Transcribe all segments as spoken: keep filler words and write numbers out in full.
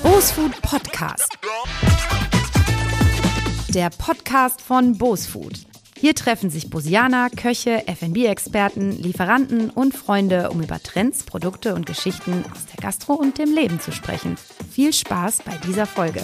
Bosfood Podcast. Der Podcast von Bosfood. Hier treffen sich Bosianer, Köche, F und B-Experten, Lieferanten und Freunde, um über Trends, Produkte und Geschichten aus der Gastro und dem Leben zu sprechen. Viel Spaß bei dieser Folge.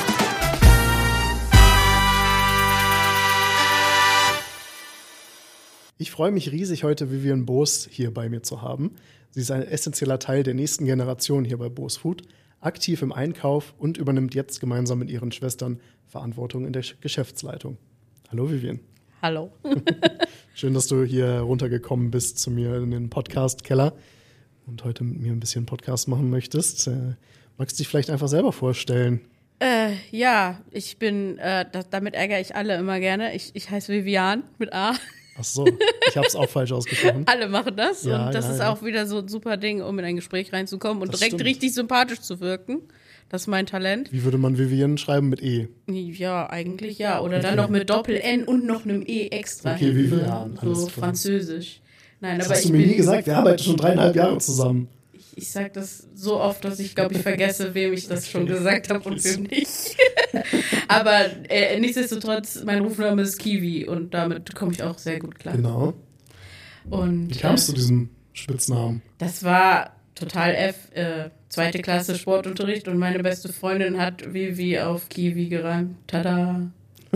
Ich freue mich riesig, heute Vivian Boos hier bei mir zu haben. Sie ist ein essentieller Teil der nächsten Generation hier bei Bosfood, aktiv im Einkauf und übernimmt jetzt gemeinsam mit ihren Schwestern Verantwortung in der Geschäftsleitung. Hallo Vivian. Hallo. Schön, dass du hier runtergekommen bist zu mir in den Podcast-Keller und heute mit mir ein bisschen Podcast machen möchtest. Äh, magst du dich vielleicht einfach selber vorstellen? Äh, ja, ich bin, äh, das, damit ärgere ich alle immer gerne. Ich, ich heiße Vivian mit A. Ach so, ich habe es auch falsch ausgesprochen. Alle machen das Ja, und das ja, ist ja. auch wieder so ein super Ding, um in ein Gespräch reinzukommen und Das direkt stimmt. richtig sympathisch zu wirken. Das ist mein Talent. Wie würde man Vivian schreiben mit E? Ja, eigentlich ja. Oder dann noch mit Doppel-N und noch einem E extra. Okay, hinten Vivian, dran. alles So klar. französisch. Nein, Das aber hast ich du mir bin, nie gesagt, wir arbeiten schon dreieinhalb Jahre zusammen. ich, ich sag das so oft, dass ich glaube, ich vergesse, wem ich das schon gesagt habe und wem nicht. Aber äh, nichtsdestotrotz, mein Rufname ist Kiwi und damit komme ich auch sehr gut klar. Genau. Und, Wie kamst äh, du zu diesem Spitznamen? Das war total F, äh, zweite Klasse Sportunterricht und meine beste Freundin hat Vivi auf Kiwi gereimt. Tada!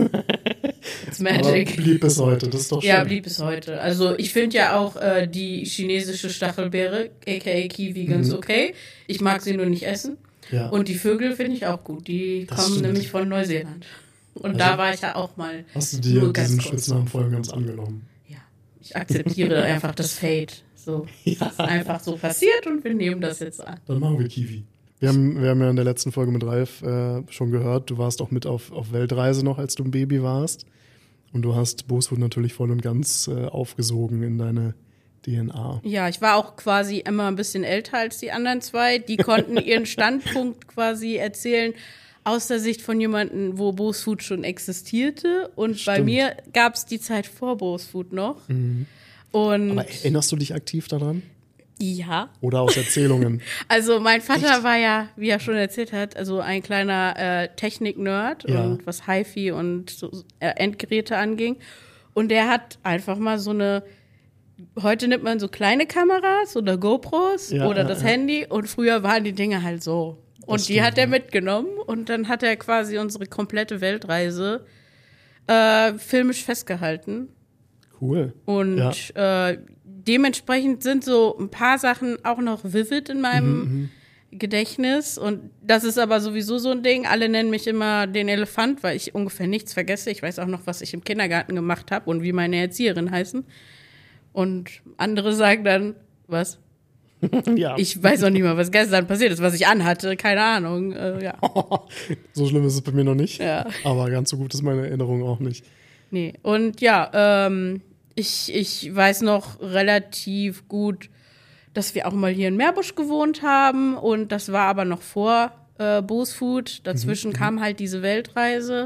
It's Aber magic. blieb bis heute, das ist doch schön. Ja, blieb bis heute. Also ich finde ja auch äh, die chinesische Stachelbeere, aka Kiwi, ganz Mhm. okay. Ich mag sie nur nicht essen. Ja. Und die Vögel finde ich auch gut. Die Das kommen stimmt. nämlich von Neuseeland. Und Also, da war ich ja auch mal. Hast du dir nur ganz diesen kurz. Spitznamen voll und ganz angenommen? Ja, ich akzeptiere einfach das Fate. So, es ist einfach so passiert und wir nehmen das jetzt an. Dann machen wir Kiwi. Wir haben, wir haben ja in der letzten Folge mit Ralf äh, schon gehört, du warst auch mit auf, auf Weltreise noch, als du ein Baby warst. Und du hast Bosfood natürlich voll und ganz äh, aufgesogen in deine D N A. Ja, ich war auch quasi immer ein bisschen älter als die anderen zwei. Die konnten ihren Standpunkt quasi erzählen aus der Sicht von jemandem, wo Bosfood schon existierte. Und bei Stimmt. mir gab es die Zeit vor Bosfood noch. Mhm. Und Aber erinnerst du dich aktiv daran? ja, Oder aus Erzählungen? also mein Vater Echt? war ja, wie er schon erzählt hat, also ein kleiner äh, Technik-Nerd Ja. und was Hi-Fi und so, äh, Endgeräte anging. Und der hat einfach mal so eine, heute nimmt man so kleine Kameras oder GoPros Ja, oder ja, das ja. Handy und früher waren die Dinge halt so. Und Das die stimmt, hat er ja. mitgenommen und dann hat er quasi unsere komplette Weltreise äh, filmisch festgehalten. Cool. Und äh, dementsprechend sind so ein paar Sachen auch noch vivid in meinem Gedächtnis. Und das ist aber sowieso so ein Ding. Alle nennen mich immer den Elefant, weil ich ungefähr nichts vergesse. Ich weiß auch noch, was ich im Kindergarten gemacht habe und wie meine Erzieherin heißen. Und andere sagen dann, was? Ja. Ich weiß auch nicht mal, was gestern passiert ist, was ich anhatte. Keine Ahnung. Äh, ja. So schlimm ist es bei mir noch nicht. Ja. Aber ganz so gut ist meine Erinnerung auch nicht. Nee, und ja, ähm, ich, ich weiß noch relativ gut, dass wir auch mal hier in Meerbusch gewohnt haben und das war aber noch vor äh, Bosfood. Dazwischen Mhm, kam halt diese Weltreise.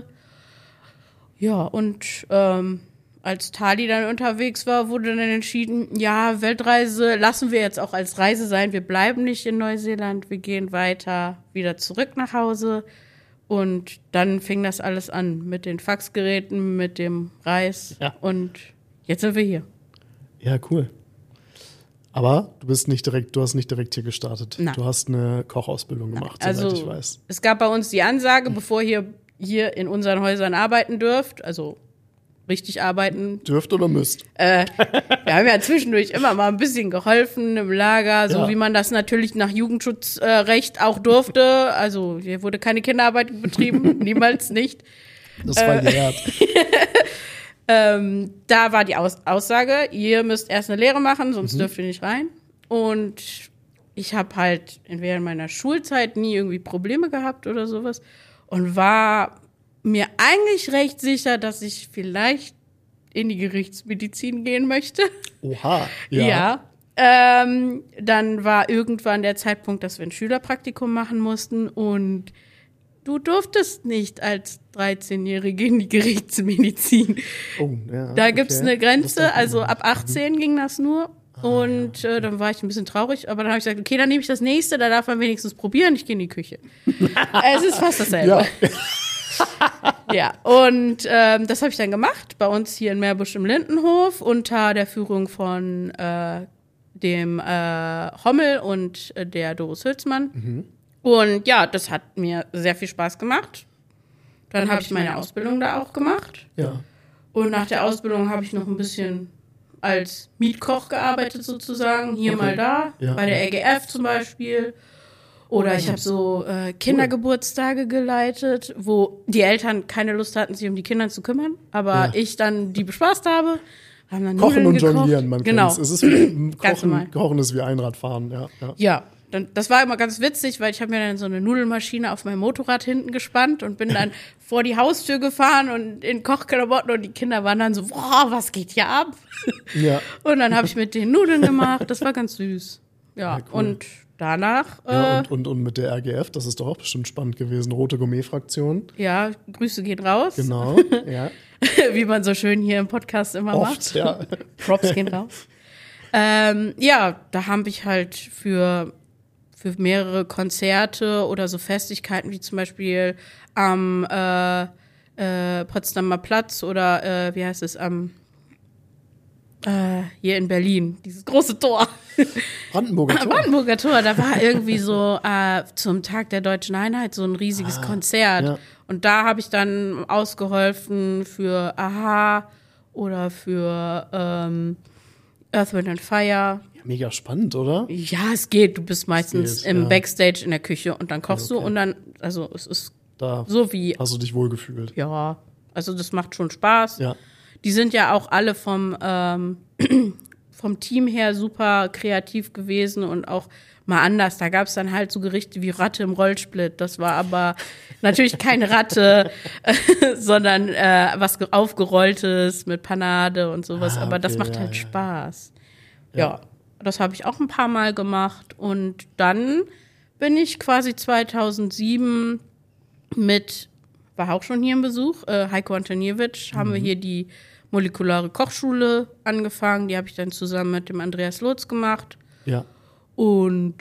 Ja, und ähm, als Tali dann unterwegs war, wurde dann entschieden, ja, Weltreise lassen wir jetzt auch als Reise sein. Wir bleiben nicht in Neuseeland, wir gehen weiter wieder zurück nach Hause. Und dann fing das alles an mit den Faxgeräten, mit dem Reis. Ja. Und jetzt sind wir hier. Ja, cool. Aber du bist nicht direkt, du hast nicht direkt hier gestartet. Nein. Du hast eine Kochausbildung gemacht, Also soweit ich weiß. es gab bei uns die Ansage, bevor ihr hier in unseren Häusern arbeiten dürft, also richtig arbeiten. Dürft oder müsst? Wir haben ja zwischendurch immer mal ein bisschen geholfen im Lager, so Ja. wie man das natürlich nach Jugendschutzrecht auch durfte. Also hier wurde keine Kinderarbeit betrieben, niemals nicht. Das war gelehrt. Ähm, da war die Aus- Aussage, ihr müsst erst eine Lehre machen, sonst Mhm. dürft ihr nicht rein. Und ich habe halt während meiner Schulzeit nie irgendwie Probleme gehabt oder sowas und war mir eigentlich recht sicher, dass ich vielleicht in die Gerichtsmedizin gehen möchte. Oha. Ja. Ähm, dann war irgendwann der Zeitpunkt, dass wir ein Schülerpraktikum machen mussten und du durftest nicht als dreizehnjährige in die Gerichtsmedizin. Oh, ja. Da gibt's okay. eine Das Grenze, darf man also nicht. ab achtzehn ging das nur. Und äh, dann war ich ein bisschen traurig, aber dann habe ich gesagt, okay, dann nehme ich das nächste, da darf man wenigstens probieren, ich gehe in die Küche. Es ist fast dasselbe. Ja, Ja, und ähm, das habe ich dann gemacht, bei uns hier in Meerbusch im Lindenhof, unter der Führung von äh, dem äh, Hommel und äh, der Doris Hülsmann. Mhm. Und ja, das hat mir sehr viel Spaß gemacht. Dann, dann habe ich meine Ausbildung da auch gemacht. ja. Und nach der Ausbildung habe ich noch ein bisschen als Mietkoch gearbeitet sozusagen, hier Okay. mal da, Ja. bei der R G F zum Beispiel. Oder ich habe so äh, Kindergeburtstage geleitet, wo die Eltern keine Lust hatten, sich um die Kinder zu kümmern, aber Ja. ich dann die bespaßt habe. Haben dann Kochen Nudeln und gekocht. Jonglieren, man Genau. kennt's. Es ist wie Ganz normal. Kochen, Kochen ist wie Einradfahren, ja. ja. Ja, dann, das war immer ganz witzig, weil ich habe mir dann so eine Nudelmaschine auf mein Motorrad hinten gespannt und bin dann vor die Haustür gefahren und in Kochklamotten und die Kinder waren dann so, boah, was geht hier ab? Ja. Und dann habe ich mit den Nudeln gemacht, das war ganz süß. Ja, Ja, cool. und danach, Ja, äh, und, und, und mit der R G F, das ist doch auch bestimmt spannend gewesen. Rote Gourmet-Fraktion. ja, Grüße gehen raus, Genau, ja. wie man so schön hier im Podcast immer macht. Oft, ja. Props gehen raus. Ähm, ja, da habe ich halt für, für mehrere Konzerte oder so Festigkeiten, wie zum Beispiel am äh, äh, Potsdamer Platz oder äh, wie heißt es, am äh, hier in Berlin, dieses große Tor. Brandenburger Tor. Brandenburger Tor, da war irgendwie so äh, zum Tag der Deutschen Einheit so ein riesiges Konzert. ja. Und da habe ich dann ausgeholfen für Aha oder für ähm, Earth, Wind and Fire. Ja, mega spannend, oder? Ja, es geht. Du bist meistens geht, im ja. Backstage in der Küche und dann kochst Ja, okay. du und dann, also es ist Da so wie, hast du dich wohlgefühlt. ja, also das macht schon Spaß. Ja. Die sind ja auch alle vom, ähm, vom Team her super kreativ gewesen und auch mal anders. Da gab es dann halt so Gerichte wie Ratte im Rollsplit. Das war aber natürlich keine Ratte, sondern äh, was ge- aufgerolltes mit Panade und sowas. Ah, aber das okay, macht ja, halt ja. Spaß. Ja. Ja, das habe ich auch ein paar Mal gemacht. Und dann bin ich quasi zweitausendsieben mit, war auch schon hier im Besuch, äh, Heiko Antoniewicz, haben wir hier die molekulare Kochschule angefangen. Die habe ich dann zusammen mit dem Andreas Lotz gemacht. Ja. Und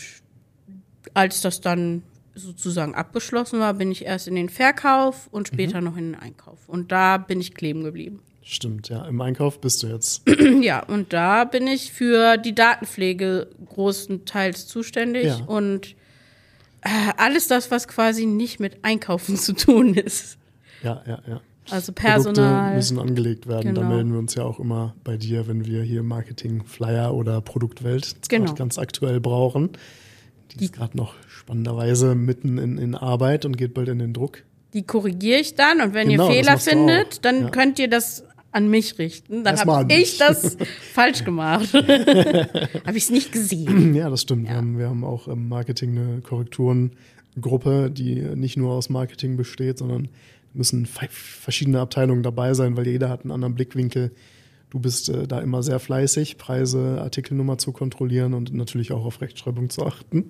als das dann sozusagen abgeschlossen war, bin ich erst in den Verkauf und später noch in den Einkauf. Und da bin ich kleben geblieben. Stimmt, ja. Im Einkauf bist du jetzt. Ja, und da bin ich für die Datenpflege großenteils zuständig Ja. und äh, alles das, was quasi nicht mit Einkaufen zu tun ist. Ja, ja, ja. Also Produkte Personal. müssen angelegt werden. Da Genau. melden wir uns ja auch immer bei dir, wenn wir hier Marketing, Flyer oder Produktwelt jetzt Genau. gerade ganz aktuell brauchen. Die, ist gerade noch spannenderweise mitten in, in Arbeit und geht bald in den Druck. Die korrigiger ich dann und wenn Genau, ihr das Fehler machst du findet, auch. dann Ja. könnt ihr das an mich richten. Dann Erstmal habe an ich mich. das falsch gemacht. Habe ich es nicht gesehen. Ja, das stimmt. Wir, haben, wir haben auch im Marketing eine Korrekturengruppe, die nicht nur aus Marketing besteht, sondern müssen fe- verschiedene Abteilungen dabei sein, weil jeder hat einen anderen Blickwinkel. Du bist äh, da immer sehr fleißig, Preise, Artikelnummer zu kontrollieren und natürlich auch auf Rechtschreibung zu achten.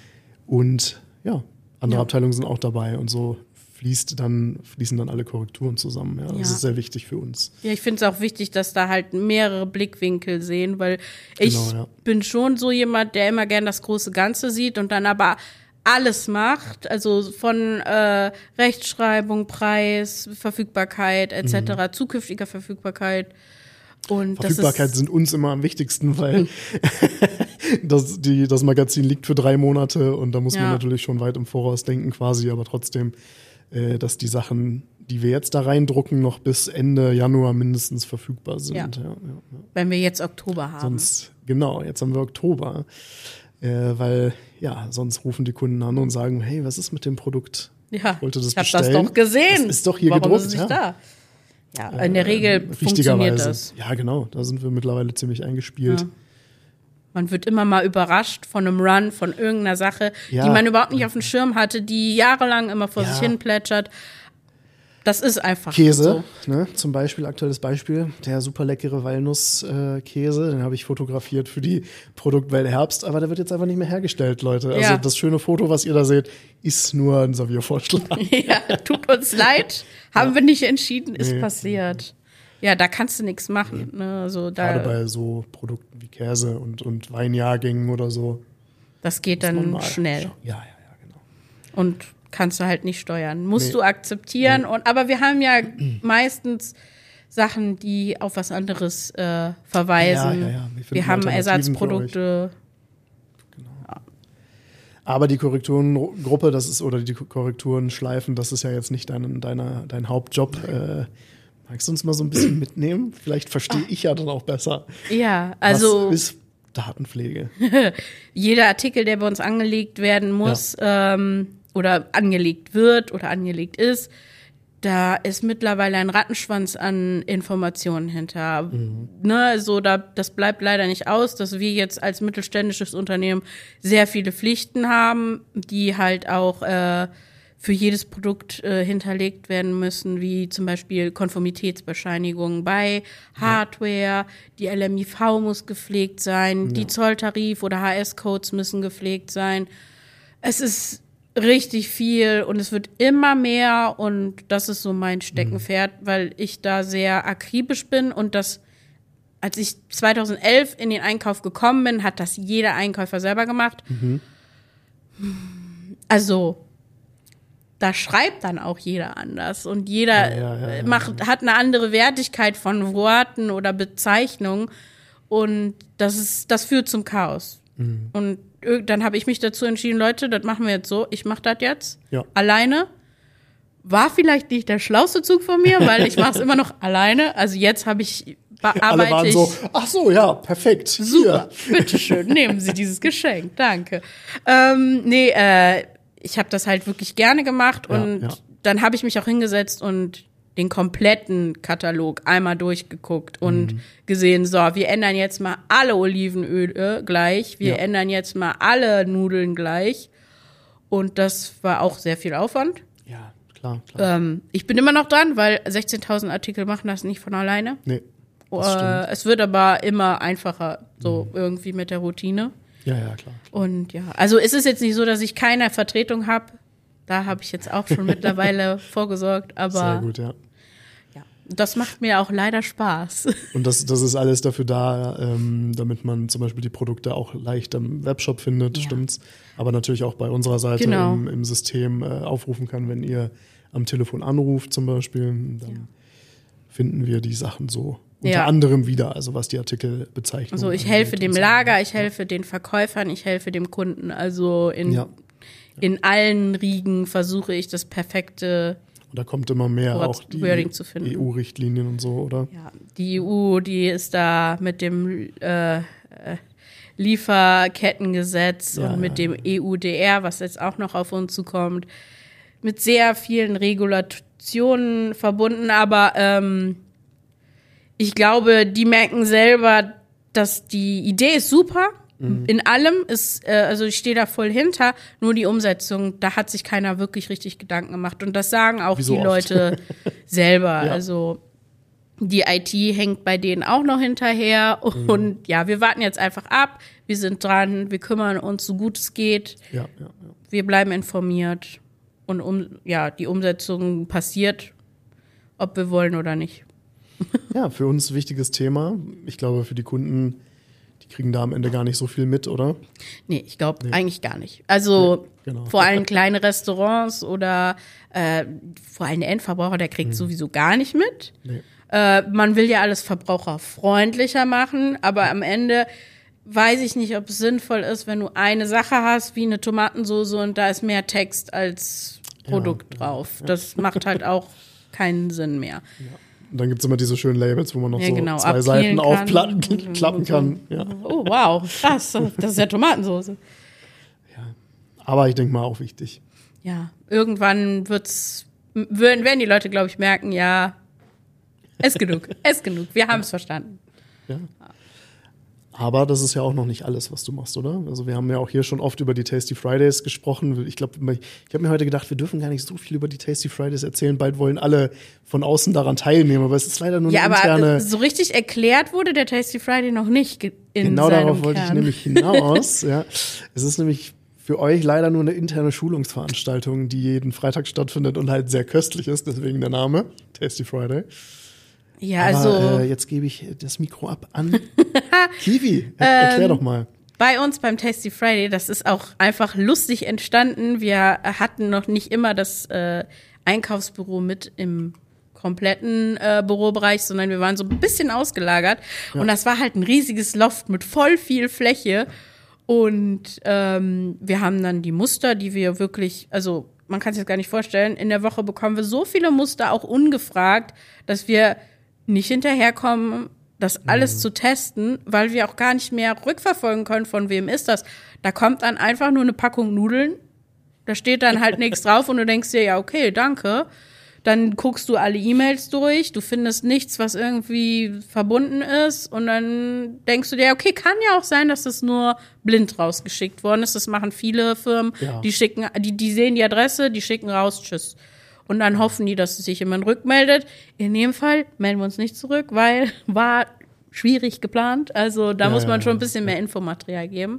Und ja, andere Ja. Abteilungen sind auch dabei und so fließt dann, fließen dann alle Korrekturen zusammen. Ja, das Ja. ist sehr wichtig für uns. Ja, ich finde es auch wichtig, dass da halt mehrere Blickwinkel sehen, weil ich Genau, ja. bin schon so jemand, der immer gern das große Ganze sieht und dann aber alles macht, also von äh, Rechtschreibung, Preis, Verfügbarkeit et cetera, zukünftiger Verfügbarkeit. Und Verfügbarkeit das ist, sind uns immer am wichtigsten, weil das, die, das Magazin liegt für drei Monate und da muss man Ja. natürlich schon weit im Voraus denken quasi, aber trotzdem, äh, dass die Sachen, die wir jetzt da reindrucken, noch bis Ende Januar mindestens verfügbar sind. Ja. Ja, ja, ja. wenn wir jetzt Oktober haben. Sonst, genau, jetzt haben wir Oktober, äh, weil ja, sonst rufen die Kunden an und sagen, hey, was ist mit dem Produkt? ja, wollte das ich habe das bestellen. doch gesehen. Das ist doch hier Warum gedruckt, ist es nicht ja. da? Ja, in der Regel Ähm, funktioniert richtigerweise. das. Ja, genau, da sind wir mittlerweile ziemlich eingespielt. Ja. Man wird immer mal überrascht von einem Run, von irgendeiner Sache, Ja. die man überhaupt nicht auf dem Schirm hatte, die jahrelang immer vor Ja. sich hin plätschert. Das ist einfach Käse, so. ne, zum Beispiel, aktuelles Beispiel, der super leckere Walnuss-Käse, den habe ich fotografiert für die Produktwelt Herbst, aber der wird jetzt einfach nicht mehr hergestellt, Leute. Also Ja. das schöne Foto, was ihr da seht, ist nur ein Serviervorschlag. Ja, tut uns leid, haben wir nicht entschieden, ist Nee. passiert. Ja, da kannst du nichts machen. Mhm. Ne? Also da, gerade bei so Produkten wie Käse und, und Weinjahrgängen oder so. Das geht dann schnell. Ja, ja, ja, genau. Und kannst du halt nicht steuern. Musst nee. du akzeptieren. Nee. Und, aber wir haben ja meistens Sachen, die auf was anderes äh, verweisen. Ja, ja, ja. Wir, wir haben Ersatzprodukte. Genau. Ja. Aber die Korrekturengruppe, das ist, oder die Korrekturenschleifen, das ist ja jetzt nicht dein, deiner, dein Hauptjob. Äh, magst du uns mal so ein bisschen mitnehmen? Vielleicht verstehe ich ja dann auch besser. Ja, also. Was ist Datenpflege? Jeder Artikel, der bei uns angelegt werden muss, ja. ähm, oder angelegt wird oder angelegt ist, da ist mittlerweile ein Rattenschwanz an Informationen hinter. Mhm. Ne, so da, das bleibt leider nicht aus, dass wir jetzt als mittelständisches Unternehmen sehr viele Pflichten haben, die halt auch äh, für jedes Produkt äh, hinterlegt werden müssen, wie zum Beispiel Konformitätsbescheinigungen bei Hardware, ja. Die L M I V muss gepflegt sein, ja. Die Zolltarif- oder H S-Codes müssen gepflegt sein. Es ist richtig viel und es wird immer mehr und das ist so mein Steckenpferd, mhm. weil ich da sehr akribisch bin und das, als ich zweitausendelf in den Einkauf gekommen bin, hat das jeder Einkäufer selber gemacht. Mhm. Also da schreibt dann auch jeder anders und jeder ja, ja, ja, ja, macht, ja. hat eine andere Wertigkeit von Worten oder Bezeichnungen und das ist, das führt zum Chaos. Mhm. Und dann habe ich mich dazu entschieden, Leute, das machen wir jetzt so, ich mache das jetzt ja. alleine. War vielleicht nicht der schlauste Zug von mir, weil ich mache es immer noch alleine. Also jetzt habe ich, arbeite Alle waren ich. So, ach so, ja, perfekt. Super, bitteschön, nehmen Sie dieses Geschenk, danke. Ähm, nee, äh, ich habe das halt wirklich gerne gemacht und ja, ja. dann habe ich mich auch hingesetzt und den kompletten Katalog einmal durchgeguckt und mhm. gesehen, so, wir ändern jetzt mal alle Olivenöle gleich, wir ja. ändern jetzt mal alle Nudeln gleich. Und das war auch sehr viel Aufwand. Ja, klar, klar. Ähm, ich bin immer noch dran, weil sechzehntausend Artikel machen das nicht von alleine. Nee, das äh, es wird aber immer einfacher, so mhm. irgendwie mit der Routine. Ja, ja, klar. Und ja, also es ist jetzt nicht so, dass ich keine Vertretung habe. Da habe ich jetzt auch schon mittlerweile vorgesorgt, aber sehr gut, ja. ja. Das macht mir auch leider Spaß. Und das, das ist alles dafür da, ähm, damit man zum Beispiel die Produkte auch leicht im Webshop findet, ja. stimmt's? Aber natürlich auch bei unserer Seite genau. im, im System äh, aufrufen kann, wenn ihr am Telefon anruft zum Beispiel, dann ja. finden wir die Sachen so unter ja. anderem wieder, also was die Artikel bezeichnen. Also ich helfe dem Lager, ich helfe den Verkäufern, ich helfe dem Kunden, also in ja. In allen Riegen versuche ich das perfekte Und da kommt immer mehr Word, auch die E U-Richtlinien und so, oder? Ja, die E U, die ist da mit dem äh, Lieferkettengesetz ja, und mit ja. dem E U D R, was jetzt auch noch auf uns zukommt, mit sehr vielen Regulationen verbunden. Aber ähm, ich glaube, die merken selber, dass die Idee ist super. Mhm. In allem ist, äh, also ich stehe da voll hinter, nur die Umsetzung, da hat sich keiner wirklich richtig Gedanken gemacht. Und das sagen auch Wieso die oft? Leute selber. Ja. Also die I T hängt bei denen auch noch hinterher. Und mhm. ja, wir warten jetzt einfach ab. Wir sind dran, wir kümmern uns, so gut es geht. Ja, ja, ja. Wir bleiben informiert. Und um, ja, die Umsetzung passiert, ob wir wollen oder nicht. Ja, für uns wichtiges Thema. Ich glaube, für die Kunden, die kriegen da am Ende gar nicht so viel mit, oder? Nee, ich glaube nee. eigentlich gar nicht. Also nee, genau. vor allem kleine Restaurants oder äh, vor allem der Endverbraucher, der kriegt mhm. sowieso gar nicht mit. Nee. Äh, man will ja alles verbraucherfreundlicher machen, aber am Ende weiß ich nicht, ob es sinnvoll ist, wenn du eine Sache hast, wie eine Tomatensoße und da ist mehr Text als Produkt ja, drauf. Ja, ja. Das macht halt auch keinen Sinn mehr. Ja. Und dann gibt es immer diese schönen Labels, wo man noch ja, so genau, zwei Seiten aufklappen klappen kann. Ja. Oh, wow, krass, das ist ja Tomatensoße. Ja. Aber ich denke mal auch wichtig. Ja, irgendwann wird's, werden die Leute, glaube ich, merken, ja, ist genug, ist genug, wir haben es ja. verstanden. Ja. Aber das ist ja auch noch nicht alles, was du machst, oder? Also wir haben ja auch hier schon oft über die Tasty Fridays gesprochen. Ich glaube, ich habe mir heute gedacht, wir dürfen gar nicht so viel über die Tasty Fridays erzählen. Bald wollen alle von außen daran teilnehmen, aber es ist leider nur eine ja, interne... Ja, aber so richtig erklärt wurde der Tasty Friday noch nicht in Genau seinem darauf wollte Kern. ich nämlich hinaus. Ja. Es ist nämlich für euch leider nur eine interne Schulungsveranstaltung, die jeden Freitag stattfindet und halt sehr köstlich ist, deswegen der Name, Tasty Friday. Ja, Aber, also äh, jetzt gebe ich das Mikro ab an Kiwi. Er, erklär ähm, doch mal. Bei uns beim Tasty Friday, das ist auch einfach lustig entstanden. Wir hatten noch nicht immer das äh, Einkaufsbüro mit im kompletten äh, Bürobereich, sondern wir waren so ein bisschen ausgelagert. Ja. Und das war halt ein riesiges Loft mit voll viel Fläche. Und ähm, wir haben dann die Muster, die wir wirklich, also man kann sich das gar nicht vorstellen, in der Woche bekommen wir so viele Muster, auch ungefragt, dass wir nicht hinterherkommen, das alles mhm. zu testen, weil wir auch gar nicht mehr rückverfolgen können, von wem ist das. Da kommt dann einfach nur eine Packung Nudeln, da steht dann halt nichts drauf und du denkst dir, ja, okay, danke. Dann guckst du alle E-Mails durch, du findest nichts, was irgendwie verbunden ist und dann denkst du dir, okay, kann ja auch sein, dass das nur blind rausgeschickt worden ist. Das machen viele Firmen, ja. die schicken, die, die sehen die Adresse, die schicken raus, tschüss. Und dann hoffen die, dass sich jemand rückmeldet. In dem Fall melden wir uns nicht zurück, weil war schwierig geplant. Also da ja, muss man schon ein bisschen mehr Infomaterial geben.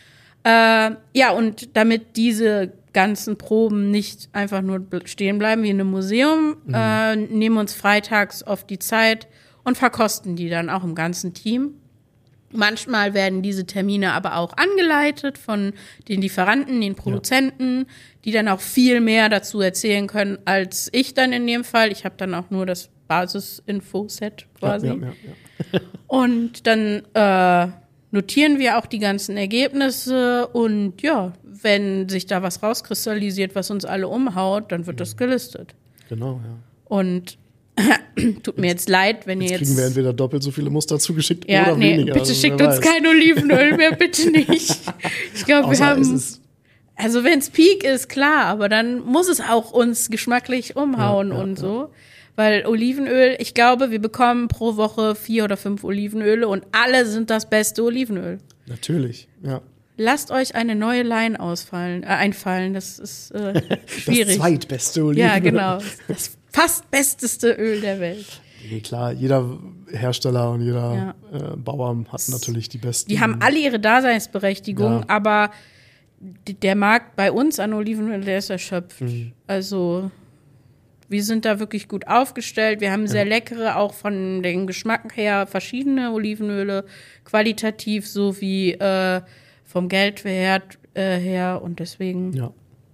Äh, ja, und damit diese ganzen Proben nicht einfach nur stehen bleiben wie in einem Museum, mhm. äh, nehmen uns freitags oft die Zeit und verkosten die dann auch im ganzen Team. Manchmal werden diese Termine aber auch angeleitet von den Lieferanten, den Produzenten, ja. die dann auch viel mehr dazu erzählen können als ich dann in dem Fall. Ich habe dann auch nur das Basis-Info-Set quasi. Ja, ja, ja, ja. Und dann äh, notieren wir auch die ganzen Ergebnisse und ja, wenn sich da was rauskristallisiert, was uns alle umhaut, dann wird mhm. das gelistet. Genau, ja. Und tut mir jetzt leid, wenn jetzt ihr jetzt... kriegen wir entweder doppelt so viele Muster zugeschickt ja, oder nee, weniger. Bitte also, schickt uns weiß. kein Olivenöl mehr, bitte nicht. Ich glaube, wir haben... Also wenn es Peak ist, klar, aber dann muss es auch uns geschmacklich umhauen ja, ja, und so. Ja. Weil Olivenöl, ich glaube, wir bekommen pro Woche vier oder fünf Olivenöle und alle sind das beste Olivenöl. Natürlich, ja. Lasst euch eine neue Line ausfallen, äh, einfallen, das ist äh, schwierig. Das zweitbeste Olivenöl. Ja, genau. Das fast besteste Öl der Welt. Nee, klar, jeder Hersteller und jeder ja. äh, Bauer hat natürlich die besten. Die haben alle ihre Daseinsberechtigung, ja. aber der Markt bei uns an Olivenöl, der ist erschöpft. Mhm. Also wir sind da wirklich gut aufgestellt. Wir haben sehr ja. leckere, auch von dem Geschmack her, verschiedene Olivenöle, qualitativ sowie äh, vom Geldwert äh, her. Und deswegen, ja.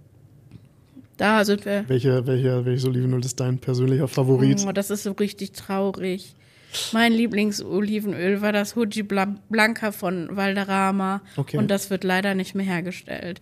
da sind wir. Welche, welche, welches Olivenöl ist dein persönlicher Favorit? Oh, das ist so richtig traurig. Mein Lieblingsolivenöl war das Huji Blanca von Valderrama. Okay. Und das wird leider nicht mehr hergestellt.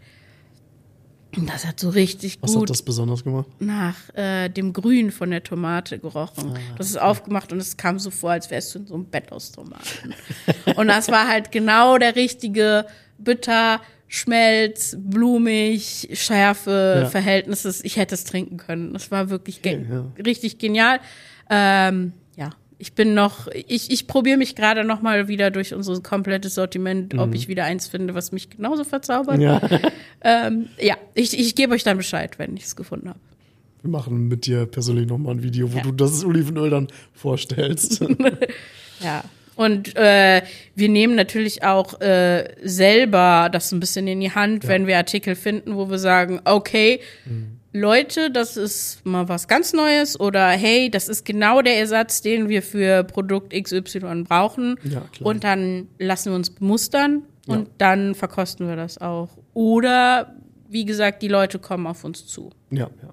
Das hat so richtig Was gut hat das besonders gemacht? nach äh, dem Grün von der Tomate gerochen. Ah, das ist okay. aufgemacht und es kam so vor, als wärst du in so einem Bett aus Tomaten. Und das war halt genau der richtige Bitter, Schmelz, blumig, Schärfe, ja. Verhältnis. Ich hätte es trinken können. Das war wirklich okay, ge- ja. richtig genial. Ähm, ja, ich bin noch, ich, ich probiere mich gerade noch mal wieder durch unser komplettes Sortiment, mhm. ob ich wieder eins finde, was mich genauso verzaubert. Ja, ähm, ja ich, ich gebe euch dann Bescheid, wenn ich es gefunden habe. Wir machen mit dir persönlich noch mal ein Video, wo ja. du das Olivenöl dann vorstellst. Ja. Und äh, wir nehmen natürlich auch äh, selber das ein bisschen in die Hand, ja. wenn wir Artikel finden, wo wir sagen, okay, mhm. Leute, das ist mal was ganz Neues oder hey, das ist genau der Ersatz, den wir für Produkt X Y brauchen. Ja, klar. Und dann lassen wir uns bemustern und ja. dann verkosten wir das auch. Oder, wie gesagt, die Leute kommen auf uns zu. Ja, ja,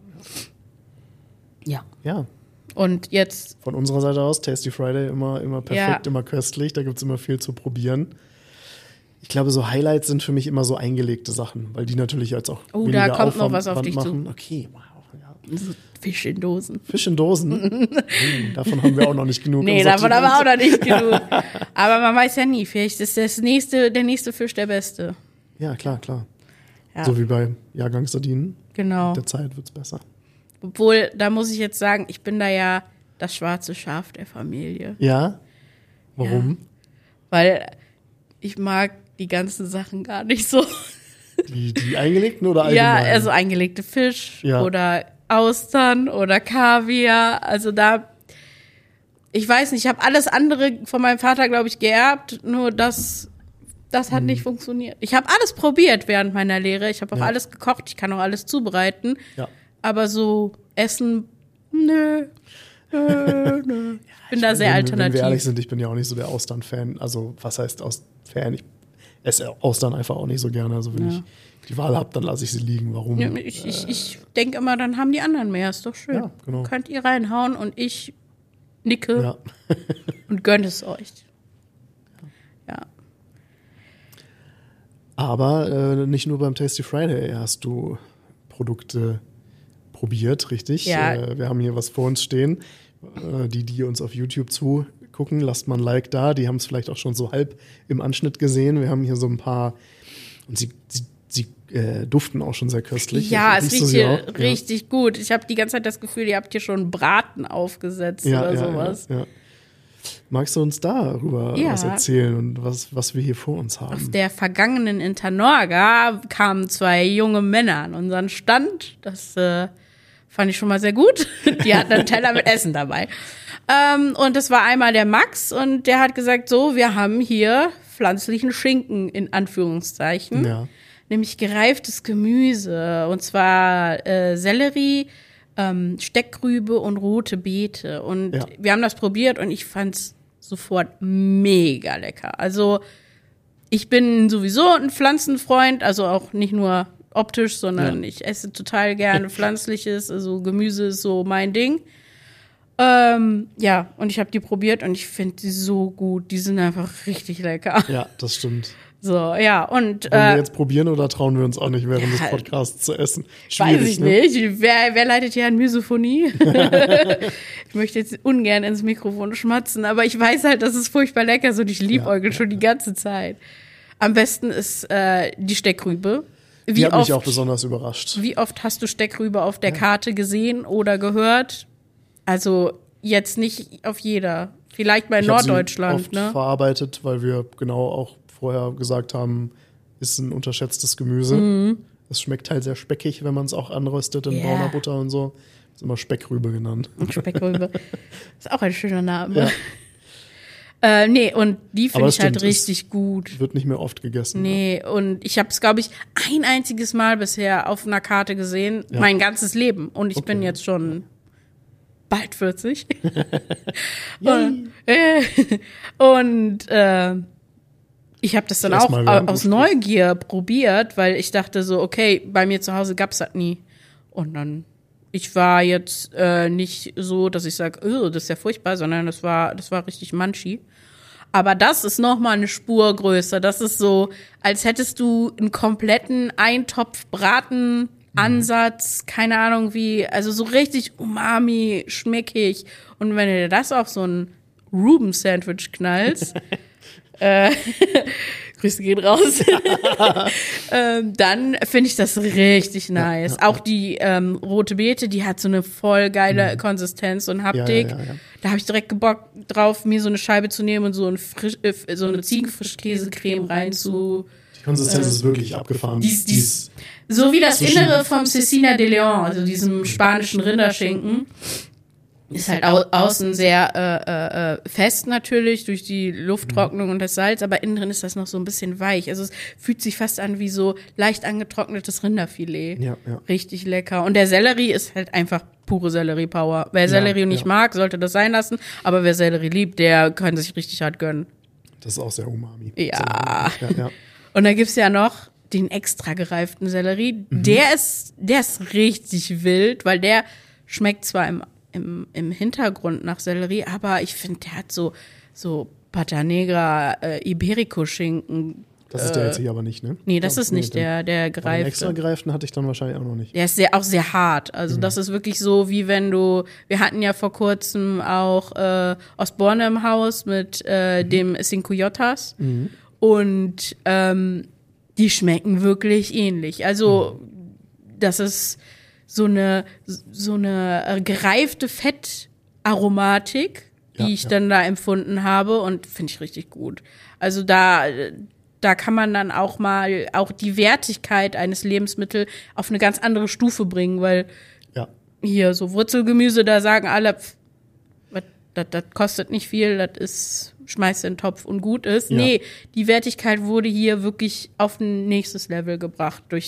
ja. Ja. Ja. Und jetzt. Von unserer Seite aus, Tasty Friday, immer, immer perfekt, ja. immer köstlich. Da gibt's immer viel zu probieren. Ich glaube, so Highlights sind für mich immer so eingelegte Sachen, weil die natürlich jetzt auch oh, weniger da kommt Aufwand noch was auf dich machen. zu. Okay, wow. Ja. Fisch in Dosen. Fisch in Dosen? hm, davon haben wir auch noch nicht genug. Nee, davon haben wir auch noch nicht genug. Aber man weiß ja nie, vielleicht ist das nächste, der nächste Fisch der beste. Ja, klar, klar. Ja. So wie bei Jahrgangssardinen. Genau. Mit der Zeit wird's besser. Obwohl, da muss ich jetzt sagen, ich bin da ja das schwarze Schaf der Familie. Ja? Warum? Ja. Weil ich mag die ganzen Sachen gar nicht so. Die, die eingelegten oder allgemein? Ja, also eingelegte Fisch ja. oder Austern oder Kaviar. Also da, ich weiß nicht, ich habe alles andere von meinem Vater, glaube ich, geerbt. Nur das, das hat mhm. nicht funktioniert. Ich habe alles probiert während meiner Lehre. Ich habe auch ja. alles gekocht. Ich kann auch alles zubereiten. Ja. Aber so Essen, nö. Nö, nö. Ich bin da sehr wenn, alternativ. Wenn wir ehrlich sind, ich bin ja auch nicht so der Austern-Fan. Also, was heißt Aus- Fan? Ich esse Austern einfach auch nicht so gerne. Also, wenn Ja. ich die Wahl habe, dann lasse ich sie liegen. Warum? Ja, ich ich, ich denke immer, dann haben die anderen mehr. Ist doch schön. Ja, genau. Könnt ihr reinhauen und ich nicke Ja. und gönne es euch. Ja. Aber äh, nicht nur beim Tasty Friday hast du Produkte probiert, richtig? Ja. Äh, wir haben hier was vor uns stehen. Äh, die, die uns auf YouTube zugucken, lasst mal ein Like da. Die haben es vielleicht auch schon so halb im Anschnitt gesehen. Wir haben hier so ein paar, und sie, sie, sie äh, duften auch schon sehr köstlich. Ja, es Riechst riecht du sie hier auch? richtig gut. Ich habe die ganze Zeit das Gefühl, ihr habt hier schon Braten aufgesetzt Ja, oder ja, sowas. Ja, ja. Magst du uns darüber Ja. was erzählen und was, was wir hier vor uns haben? Auf der vergangenen Internorga kamen zwei junge Männer an unseren Stand. Das äh, fand ich schon mal sehr gut. Die hatten einen Teller mit Essen dabei. Ähm, und das war einmal der Max und der hat gesagt, so, wir haben hier pflanzlichen Schinken in Anführungszeichen. Ja. Nämlich gereiftes Gemüse. Und zwar äh, Sellerie, ähm, Steckrübe und rote Beete. Und Ja. wir haben das probiert und ich fand's sofort mega lecker. Also ich bin sowieso ein Pflanzenfreund, also auch nicht nur optisch, sondern Ja. ich esse total gerne Pflanzliches. Also Gemüse ist so mein Ding. Ähm, ja, und ich habe die probiert und ich finde die so gut. Die sind einfach richtig lecker. Ja, das stimmt. So, ja, und Wollen wir äh, jetzt probieren oder trauen wir uns auch nicht während Ja, des Podcasts zu essen? weiß ich ne? nicht. Wer, wer leitet hier an Misophonie? Ich möchte jetzt ungern ins Mikrofon schmatzen, aber ich weiß halt, das ist furchtbar lecker ist und ich liebäugel Ja, schon die ganze Zeit. Am besten ist äh, die Steckrübe. Die Wie hat mich auch oft, besonders überrascht. wie oft hast du Steckrübe auf der Karte gesehen oder gehört? Also jetzt nicht auf jeder. Vielleicht bei Ich hab Norddeutschland, sie oft ne? verarbeitet, weil wir genau auch vorher gesagt haben, ist ein unterschätztes Gemüse. Mhm. Es schmeckt halt sehr speckig, wenn man es auch anröstet in Ja. brauner Butter und so. Ist immer Speckrübe genannt. Steckrübe. Ist auch ein schöner Name. Ja. Äh, nee, und die Aber finde das ich halt stimmt, richtig gut. Wird nicht mehr oft gegessen. Nee, und ich habe es, glaube ich, ein einziges Mal bisher auf einer Karte gesehen, Ja. mein ganzes Leben. Und ich Okay. bin jetzt schon bald vierzig. und äh, und äh, ich habe das dann Erst auch mal, während du aus sprichst. Neugier probiert, weil ich dachte so, okay, bei mir zu Hause gab's das nie. Und dann, ich war jetzt äh, nicht so, dass ich sage, oh, das ist ja furchtbar, sondern das war, das war richtig munchy. Aber das ist noch mal eine Spur größer. Das ist so, als hättest du einen kompletten Eintopf Braten Ansatz, keine Ahnung wie, also so richtig umami, schmeckig. Und wenn du dir das auf so ein Reuben-Sandwich knallst, äh, Grüße gehen raus, ähm, dann finde ich das richtig nice. ja, ja. Auch die ähm, rote Beete, die hat so eine voll geile Konsistenz und Haptik. Ja, ja, ja, ja. Da habe ich direkt gebockt drauf, mir so eine Scheibe zu nehmen und so, ein Frisch, äh, so eine Ziegenfrischkäsecreme rein zu. Die Konsistenz ist wirklich abgefahren. dies- Die ist- So wie das Zwischen- Innere vom Cecina de Leon, also diesem spanischen Rinderschinken. Ist halt au außen sehr äh, äh, fest natürlich durch die Lufttrocknung und das Salz, aber innen drin ist das noch so ein bisschen weich. Also es fühlt sich fast an wie so leicht angetrocknetes Rinderfilet. Ja, ja. Richtig lecker. Und der Sellerie ist halt einfach pure Sellerie-Power. Wer Sellerie nicht ja. mag, sollte das sein lassen. Aber wer Sellerie liebt, der kann sich richtig hart gönnen. Das ist auch sehr umami. Ja. Ja, ja. Und dann gibt's ja noch den extra gereiften Sellerie. Mhm. Der ist, der ist richtig wild, weil der schmeckt zwar im, im, im Hintergrund nach Sellerie, aber ich finde, der hat so, so Pata Negra, äh, Iberico-Schinken. Das ist der jetzt hier aber nicht, ne? Nee, das Glaub, ist nicht den- der, der aber Den extra gereifte. gereiften hatte ich dann wahrscheinlich auch noch nicht. Der ist sehr, auch sehr hart. Also Mhm. das ist wirklich so, wie wenn du, wir hatten ja vor kurzem auch äh, Osborne im Haus mit äh, Mhm. dem Cinco Jotas. Und ähm, die schmecken wirklich ähnlich. Also das ist so eine so eine äh, gereifte Fettaromatik, die Ja, ich ja. dann da empfunden habe und finde ich richtig gut. Also da da kann man dann auch mal auch die Wertigkeit eines Lebensmittels auf eine ganz andere Stufe bringen, weil Ja. hier so Wurzelgemüse, da sagen alle, pff, was, das, das kostet nicht viel, das ist, schmeißt in den Topf und gut ist. Ja. Nee, die Wertigkeit wurde hier wirklich auf ein nächstes Level gebracht durch,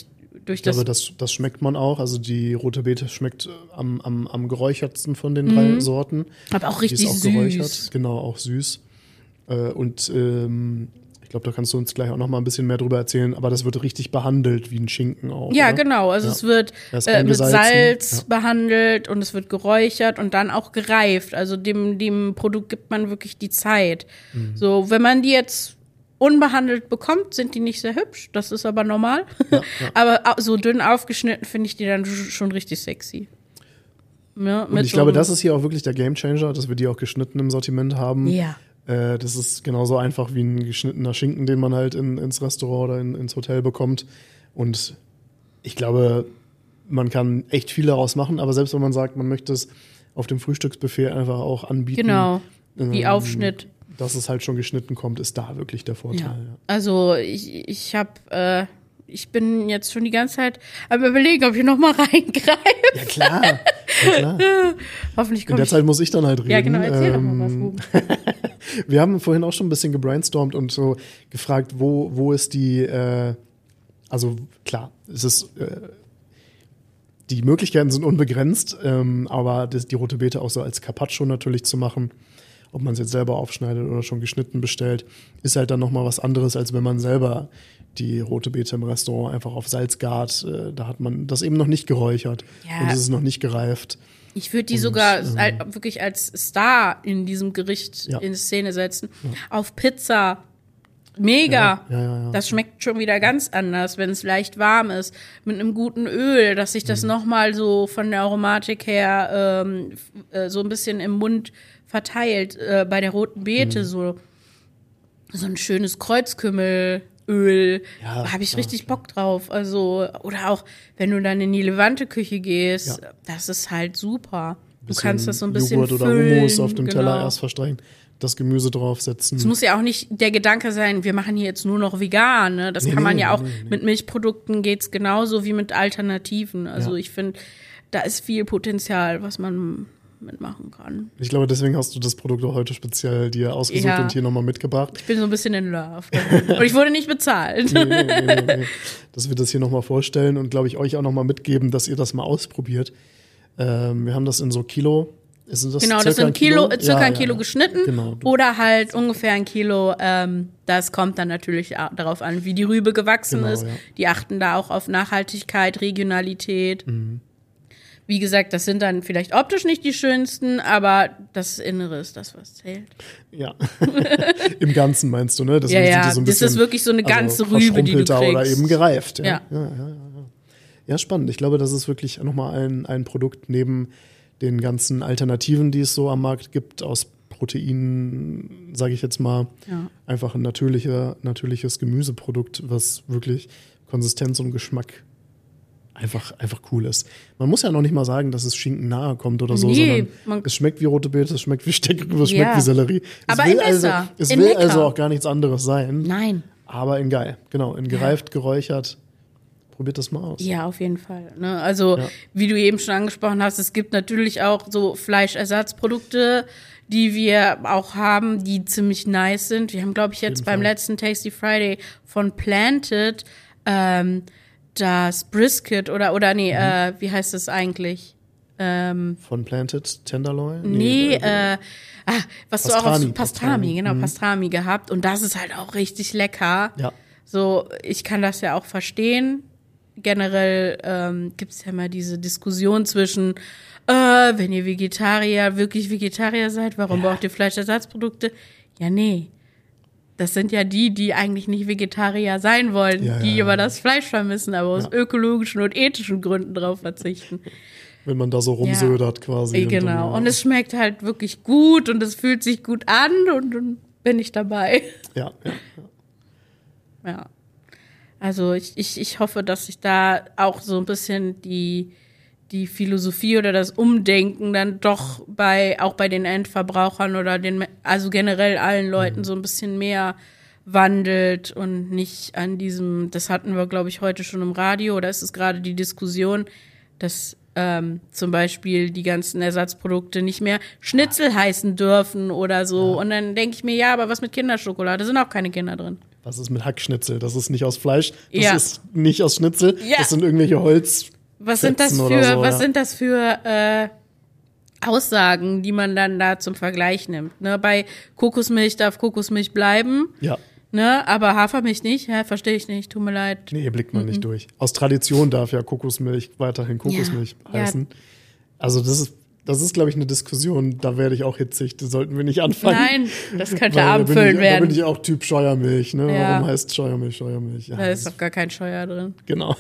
durch Ich das. glaube, das, das schmeckt man auch. Also die rote Beete schmeckt am, am, am geräuchertsten von den drei Sorten. Aber auch Die richtig ist auch süß. geräuchert. Genau, auch süß. Äh, und ähm, ich glaube, da kannst du uns gleich auch noch mal ein bisschen mehr drüber erzählen. Aber das wird richtig behandelt, wie ein Schinken auch. Ja, oder? genau. Also Ja. es wird Er ist äh, mit eingesalzen. Salz Ja. behandelt und es wird geräuchert und dann auch gereift. Also dem, dem Produkt gibt man wirklich die Zeit. Mhm. So, wenn man die jetzt unbehandelt bekommt, sind die nicht sehr hübsch. Das ist aber normal. Ja, ja. Aber au- so dünn aufgeschnitten finde ich die dann sch- schon richtig sexy. Ja, Und mit ich so glaube, einem- das ist hier auch wirklich der Gamechanger, dass wir die auch geschnitten im Sortiment haben. Ja. Äh, das ist genauso einfach wie ein geschnittener Schinken, den man halt in, ins Restaurant oder in, ins Hotel bekommt. Und ich glaube, man kann echt viel daraus machen, aber selbst wenn man sagt, man möchte es auf dem Frühstücksbuffet einfach auch anbieten. Genau. Wie ähm, Aufschnitt. Dass es halt schon geschnitten kommt, ist da wirklich der Vorteil. Ja. Ja. Also ich, ich habe, äh, ich bin jetzt schon die ganze Zeit am Überlegen, ob ich noch mal reingreife. Ja, klar. Ja, klar. Hoffentlich In komme der ich. Zeit muss ich dann halt reden. Ja, genau, erzähl doch mal was, Ähm, Ruben. Wir haben vorhin auch schon ein bisschen gebrainstormt und so gefragt, wo, wo ist die, äh, also klar, es ist, äh, die Möglichkeiten sind unbegrenzt, ähm, aber das, die rote Beete auch so als Carpaccio natürlich zu machen, ob man es jetzt selber aufschneidet oder schon geschnitten bestellt, ist halt dann nochmal was anderes, als wenn man selber die rote Beete im Restaurant einfach auf Salz gart. Äh, da hat man das eben noch nicht geräuchert Ja. und es ist noch nicht gereift. Ich würde die Und, sogar ähm, al- wirklich als Star in diesem Gericht Ja. in Szene setzen. Auf Pizza. Mega. Ja, ja, ja, ja. Das schmeckt schon wieder ganz anders, wenn es leicht warm ist. Mit einem guten Öl, dass sich Mhm. das nochmal so von der Aromatik her ähm, f- äh, so ein bisschen im Mund verteilt. Äh, bei der roten Beete Mhm. so, so ein schönes Kreuzkümmelöl. Ja, Habe ich ja, richtig Bock drauf. Also, oder auch, wenn du dann in die Levante-Küche gehst, Ja. das ist halt super. Du Bisschen kannst das so ein bisschen Joghurt oder füllen. Hummus auf dem genau. Teller erst verstreichen, das Gemüse draufsetzen. Es muss ja auch nicht der Gedanke sein, wir machen hier jetzt nur noch vegan. Ne? Das Nee, kann man nee, ja auch, nee, nee. mit Milchprodukten geht's genauso wie mit Alternativen. Also Ja. ich finde, da ist viel Potenzial, was man mitmachen kann. Ich glaube, deswegen hast du das Produkt auch heute speziell dir ausgesucht Ja. und hier nochmal mitgebracht. Ich bin so ein bisschen in Love. Und ich wurde nicht bezahlt. Nee, nee, nee, nee, nee. Dass wir das hier nochmal vorstellen und, glaube ich, euch auch nochmal mitgeben, dass ihr das mal ausprobiert. Ähm, wir haben das in so Kilo. Ist das Genau, das circa sind ein Kilo, Kilo? circa Ja, ein ja, Kilo ja. geschnitten Genau. oder halt ungefähr ein Kilo. Ähm, das kommt dann natürlich auch darauf an, wie die Rübe gewachsen Genau, ist. ja. Die achten da auch auf Nachhaltigkeit, Regionalität. Mhm. Wie gesagt, das sind dann vielleicht optisch nicht die schönsten, aber das Innere ist das, was zählt. Ja. Im Ganzen meinst du, ne? Deswegen Ja, ja, sind die so ein das bisschen, ist wirklich so eine ganze Rübe, die du verschrumpelter oder kriegst. eben gereift. Ja. Ja. Ja, ja, ja, ja. Ja, spannend. Ich glaube, das ist wirklich nochmal ein, ein Produkt neben den ganzen Alternativen, die es so am Markt gibt, aus Proteinen, sage ich jetzt mal, Ja. einfach ein natürlicher, natürliches Gemüseprodukt, was wirklich Konsistenz und Geschmack einfach, einfach cool ist. Man muss ja noch nicht mal sagen, dass es Schinken nahe kommt oder so, Nee, sondern man- es schmeckt wie rote Beete, es schmeckt wie Steckrübe, es schmeckt Ja. wie Sellerie. Es Aber will in also, besser, es in will lecker. also auch gar nichts anderes sein, Nein. aber in geil. Genau, in gereift, geräuchert. Probiert das mal aus. Ja, auf jeden Fall. Ne? Also, Ja. wie du eben schon angesprochen hast, es gibt natürlich auch so Fleischersatzprodukte, die wir auch haben, die ziemlich nice sind. Wir haben, glaube ich, jetzt jeden beim Fall. letzten Tasty Friday von Planted ähm, das Brisket oder, oder nee, Mhm. äh, wie heißt das eigentlich? Ähm, Von Planted Tenderloin? Nee, äh, äh, ah, was du auch Pastrami, auf Pastrami, Pastrami, genau, mhm. Pastrami gehabt. Und das ist halt auch richtig lecker. Ja. So, ich kann das ja auch verstehen. Generell ähm, gibt es ja immer diese Diskussion zwischen, äh, wenn ihr Vegetarier, wirklich Vegetarier seid, warum braucht ihr Fleischersatzprodukte? Ja, nee. Das sind ja die, die eigentlich nicht Vegetarier sein wollen, Ja, die ja, aber ja. das Fleisch vermissen, aber aus Ja. ökologischen und ethischen Gründen drauf verzichten. Wenn man da so rumsödert quasi. Ey, und genau. dann, Und es schmeckt halt wirklich gut und es fühlt sich gut an und dann bin ich dabei. ja, ja. Ja. Also ich, ich, ich hoffe, dass sich da auch so ein bisschen die, die Philosophie oder das Umdenken dann doch bei, auch bei den Endverbrauchern oder den, also generell allen Leuten so ein bisschen mehr wandelt und nicht an diesem, das hatten wir, glaube ich, heute schon im Radio, oder ist es gerade die Diskussion, dass ähm, zum Beispiel die ganzen Ersatzprodukte nicht mehr Schnitzel heißen dürfen oder so. Und dann denke ich mir, ja, aber was mit Kinderschokolade? Da sind auch keine Kinder drin. was ist mit Hackschnitzel? Das ist nicht aus Fleisch, das Ja. ist nicht aus Schnitzel, Ja. das sind irgendwelche Holz. Was sind das für, oder so, was ja. sind das für äh, Aussagen, die man dann da zum Vergleich nimmt? Ne? Bei Kokosmilch darf Kokosmilch bleiben, Ja, ne? Aber Hafermilch nicht. Ja, verstehe ich nicht. Tut mir leid. nee, blickt man nicht durch. Aus Tradition darf ja Kokosmilch weiterhin Kokosmilch Ja. heißen. Also das ist, das ist, glaube ich, eine Diskussion, da werde ich auch hitzig, das sollten wir nicht anfangen. Nein, das könnte Weil da bin abendfüllend ich, Da werden. bin ich auch Typ Scheuermilch, ne? Ja. Warum heißt Scheuermilch Scheuermilch? Ja, Da ist doch gar kein Scheuer drin. genau.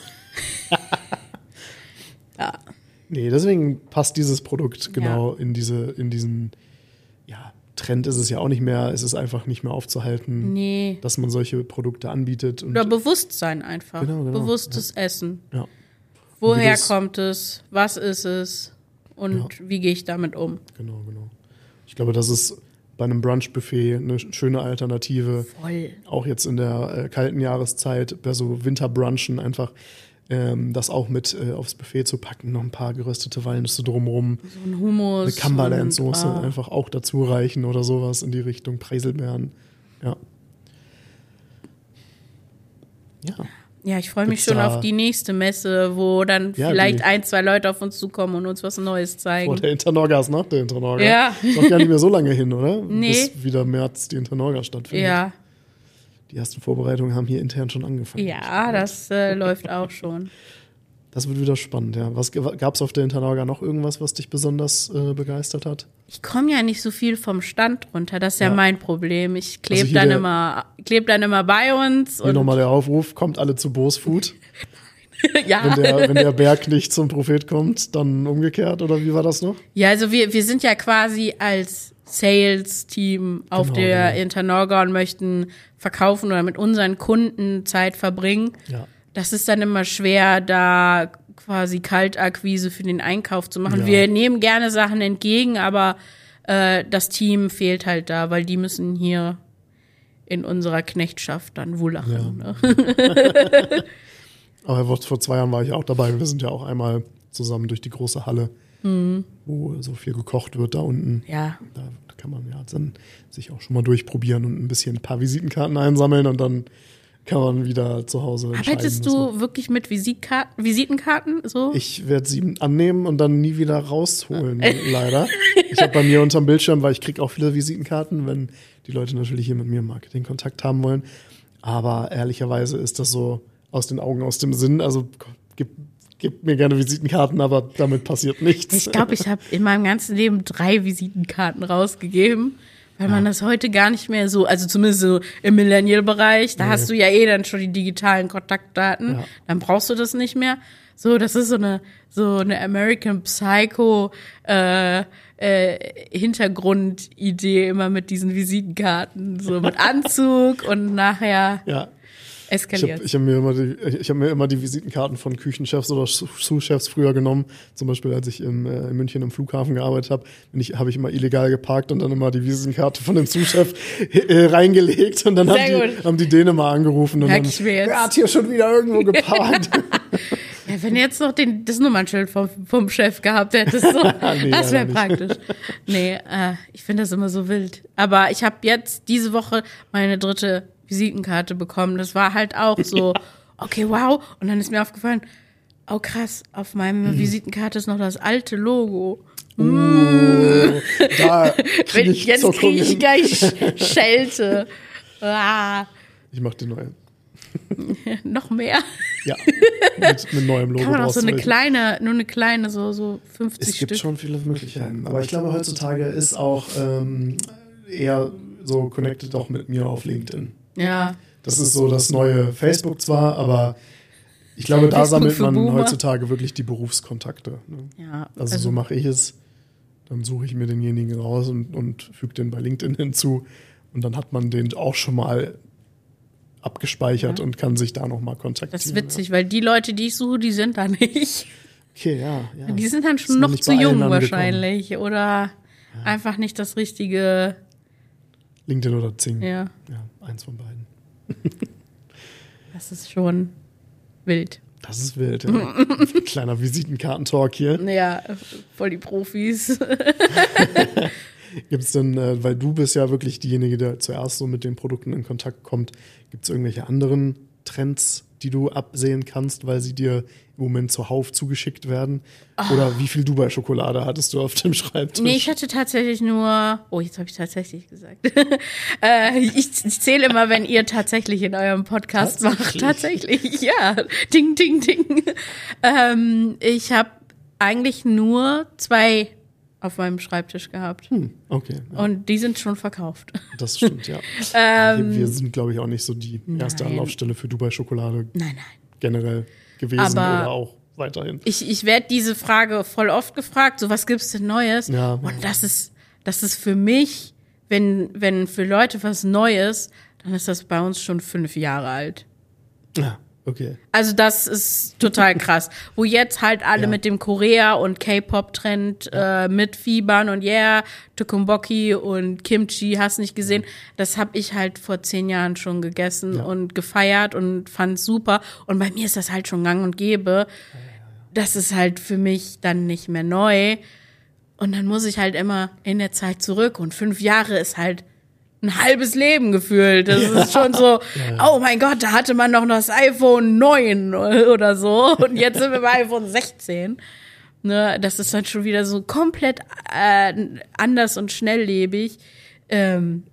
Ja. Nee, deswegen passt dieses Produkt genau in diese, in diesen, ja, Trend ist es ja auch nicht mehr, es ist einfach nicht mehr aufzuhalten, Nee. dass man solche Produkte anbietet. Und, Oder Bewusstsein einfach. Genau, genau, Bewusstes Essen. ja, Woher das- kommt es? Was ist es? Und wie gehe ich damit um? genau, genau. Ich glaube, das ist bei einem Brunch-Buffet eine schöne Alternative. Voll. Auch jetzt in der äh, kalten Jahreszeit, bei so Winterbrunchen einfach ähm, das auch mit äh, aufs Buffet zu packen, noch ein paar geröstete Walnüsse drumrum, So ein Hummus. eine Cumberland-Soße und, ah. einfach auch dazu reichen oder sowas in die Richtung Preiselbeeren. Ja. Ja. Ja, ich freue mich Gibt's schon da- auf die nächste Messe, wo dann Ja, vielleicht die- ein, zwei Leute auf uns zukommen und uns was Neues zeigen. Vor der Internorga ist nach der Internorga. Ja. Noch gar nicht mehr so lange hin, oder? Nee. Bis wieder März die Internorga stattfindet. Ja, Die ersten Vorbereitungen haben hier intern schon angefangen. ja, das äh, läuft auch schon. Das wird wieder spannend, ja. Was gab es auf der Internorga noch irgendwas, was dich besonders äh, begeistert hat? Ich komme ja nicht so viel vom Stand runter, das ist ja, Ja. mein Problem. Ich klebe Also hier dann der- immer, kleb dann immer bei uns. Hier Und nochmal der Aufruf, kommt alle zu Boosfood. ja. Wenn der, wenn der Berg nicht zum Prophet kommt, dann umgekehrt, oder wie war das noch? ja, also wir, wir sind ja quasi als Sales-Team auf Genau, der genau. Internorga und möchten verkaufen oder mit unseren Kunden Zeit verbringen. Ja. Das ist dann immer schwer, da quasi Kaltakquise für den Einkauf zu machen. Ja. Wir nehmen gerne Sachen entgegen, aber äh, das Team fehlt halt da, weil die müssen hier in unserer Knechtschaft dann wulachen. Ja. Ne? Aber vor vor zwei Jahren war ich auch dabei. Wir sind ja auch einmal zusammen durch die große Halle, Mhm. wo so viel gekocht wird da unten. Ja. Da kann man ja dann sich auch schon mal durchprobieren und ein bisschen ein paar Visitenkarten einsammeln und dann kann man wieder zu Hause entscheiden. Arbeitest was man- du wirklich mit Visitkarten, Visitenkarten? So? Ich werde sie annehmen und dann nie wieder rausholen, leider. Ich habe bei mir unterm Bildschirm, weil ich kriege auch viele Visitenkarten, wenn die Leute natürlich hier mit mir Marketing-Kontakt haben wollen. Aber ehrlicherweise ist das so aus den Augen, aus dem Sinn. Also gib, gib mir gerne Visitenkarten, aber damit passiert nichts. Ich glaube, ich habe in meinem ganzen Leben drei Visitenkarten rausgegeben, weil man das heute gar nicht mehr so, also zumindest so im Millennial-Bereich, da Nee. hast du ja eh dann schon die digitalen Kontaktdaten, Ja. dann brauchst du das nicht mehr. So, das ist so eine so eine American Psycho äh, äh, Hintergrundidee immer mit diesen Visitenkarten, so mit Anzug und nachher Ja. Ich eskaliert. habe ich hab mir, immer die- ich hab mir immer die Visitenkarten von Küchenchefs oder Sous-Chefs früher genommen. Zum Beispiel, als ich in, äh, in München im Flughafen gearbeitet habe, ich, habe ich immer illegal geparkt und dann immer die Visitenkarte von dem Sous-Chef äh, reingelegt. Und dann haben Sehr die, gut. haben die Dänen mal angerufen. Und Merk dann, ich mir jetzt. wer hat hier schon wieder irgendwo geparkt? Ja, wenn du jetzt noch den, das Nummernschild vom, vom Chef gehabt hättest, so, Nee, das wäre leider nicht. praktisch. Nee, äh, ich finde das immer so wild. Aber ich habe jetzt diese Woche meine dritte Visitenkarte bekommen. Das war halt auch so, okay, wow. Und dann ist mir aufgefallen, oh krass, auf meiner Visitenkarte ist noch das alte Logo. Uh, da krieg Wenn, ich jetzt kriege ich Zuckungen. gleich Schelte. Ah, Ich mach die neue. noch mehr. Ja, mit, mit neuem Logo. Kann man auch brauchst so du eine welche. kleine, nur eine kleine, so, so fünfzig Es gibt Stück. schon viele Möglichkeiten. Aber ich glaube, heutzutage ist auch ähm, eher so connected auch mit mir auf LinkedIn. Ja. Das ist so das neue Facebook zwar, aber ich glaube, da Facebook sammelt für man Boomer. heutzutage wirklich die Berufskontakte. Ne? Ja, Also, so mache ich es. Dann suche ich mir denjenigen raus und, und füge den bei LinkedIn hinzu. Und dann hat man den auch schon mal abgespeichert Ja. und kann sich da nochmal kontaktieren. das ist witzig, weil die Leute, die ich suche, die sind da nicht. Okay, ja. ja. Die sind dann Ist schon noch noch nicht zu bei allen jung angekommen. wahrscheinlich oder einfach nicht das richtige. LinkedIn oder Zing. Ja, Ja, eins von beiden. das ist schon wild. Das ist wild, ja. Kleiner Visitenkartentalk hier. Ja, voll die Profis. Gibt es denn, äh, weil du bist ja wirklich diejenige, der zuerst so mit den Produkten in Kontakt kommt, gibt es irgendwelche anderen Trends, die du absehen kannst, weil sie dir im Moment zuhauf zugeschickt werden? Oh. Oder wie viel Dubai-Schokolade hattest du auf dem Schreibtisch? Nee, ich hatte tatsächlich nur, oh, jetzt habe ich tatsächlich gesagt. äh, ich, ich zähle immer, wenn ihr tatsächlich in eurem Podcast tatsächlich? macht. Tatsächlich, ja. Ding, ding, ding. Ähm, ich habe eigentlich nur zwei auf meinem Schreibtisch gehabt. Hm, okay. Ja. Und die sind schon verkauft. Das stimmt, ja. ähm, wir, wir sind, glaube ich, auch nicht so die erste nein. Anlaufstelle für Dubai-Schokolade nein, nein. generell gewesen Aber oder auch weiterhin. Ich, ich werde diese Frage voll oft gefragt, so was gibt's denn Neues? Ja. Und das ist, das ist für mich, wenn, wenn für Leute was Neues, dann ist das bei uns schon fünf Jahre alt. Ja. Okay. Also das ist total krass. Wo jetzt halt alle ja. mit dem Korea- und K-Pop-Trend ja. äh, mitfiebern und yeah, Tteokbokki und Kimchi, hast nicht gesehen. Das habe ich halt vor zehn Jahren schon gegessen ja. und gefeiert und fand super. Und bei mir ist das halt schon gang und gäbe. Ja, ja, ja. Das ist halt für mich dann nicht mehr neu. Und dann muss ich halt immer in der Zeit zurück. Und fünf Jahre ist halt ein halbes Leben gefühlt. Das ja. ist schon so, ja. oh mein Gott, da hatte man noch das iPhone neun oder so und jetzt sind wir bei iPhone sechzehn. Ne, das ist dann schon wieder so komplett äh, anders und schnelllebig. Ähm,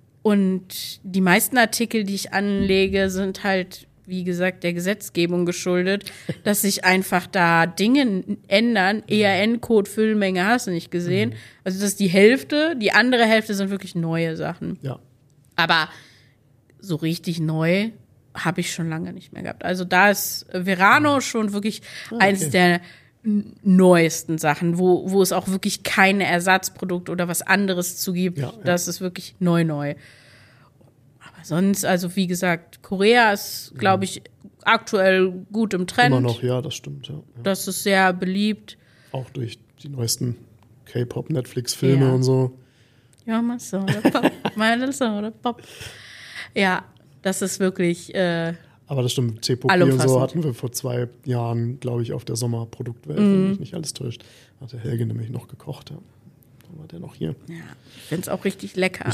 und die meisten Artikel, die ich anlege, sind halt, wie gesagt, der Gesetzgebung geschuldet, dass sich einfach da Dinge ändern. E A N-Code, Füllmenge, hast du nicht gesehen. Mhm. Also das ist die Hälfte, die andere Hälfte sind wirklich neue Sachen. Ja. Aber so richtig neu habe ich schon lange nicht mehr gehabt. Also da ist Verano schon wirklich ah, okay. eins der n- neuesten Sachen, wo, wo es auch wirklich keine Ersatzprodukt oder was anderes zu gibt. Ja, ja. Das ist wirklich neu, neu. Aber sonst, also wie gesagt, Korea ist, glaube ich, aktuell gut im Trend. Immer noch, ja, das stimmt. Ja, ja. Das ist sehr beliebt. Auch durch die neuesten K-Pop, Netflix-Filme ja. und so. Ja, mal so, oder Pop, mal so, oder Pop. Ja, das ist wirklich äh, aber das stimmt, Tteokbokki und so hatten wir vor zwei Jahren, glaube ich, auf der Sommerproduktwelt, mm. wenn mich nicht alles täuscht. Hat der Helge nämlich noch gekocht, ja. Dann war der noch hier. Ja, ich finde es auch richtig lecker.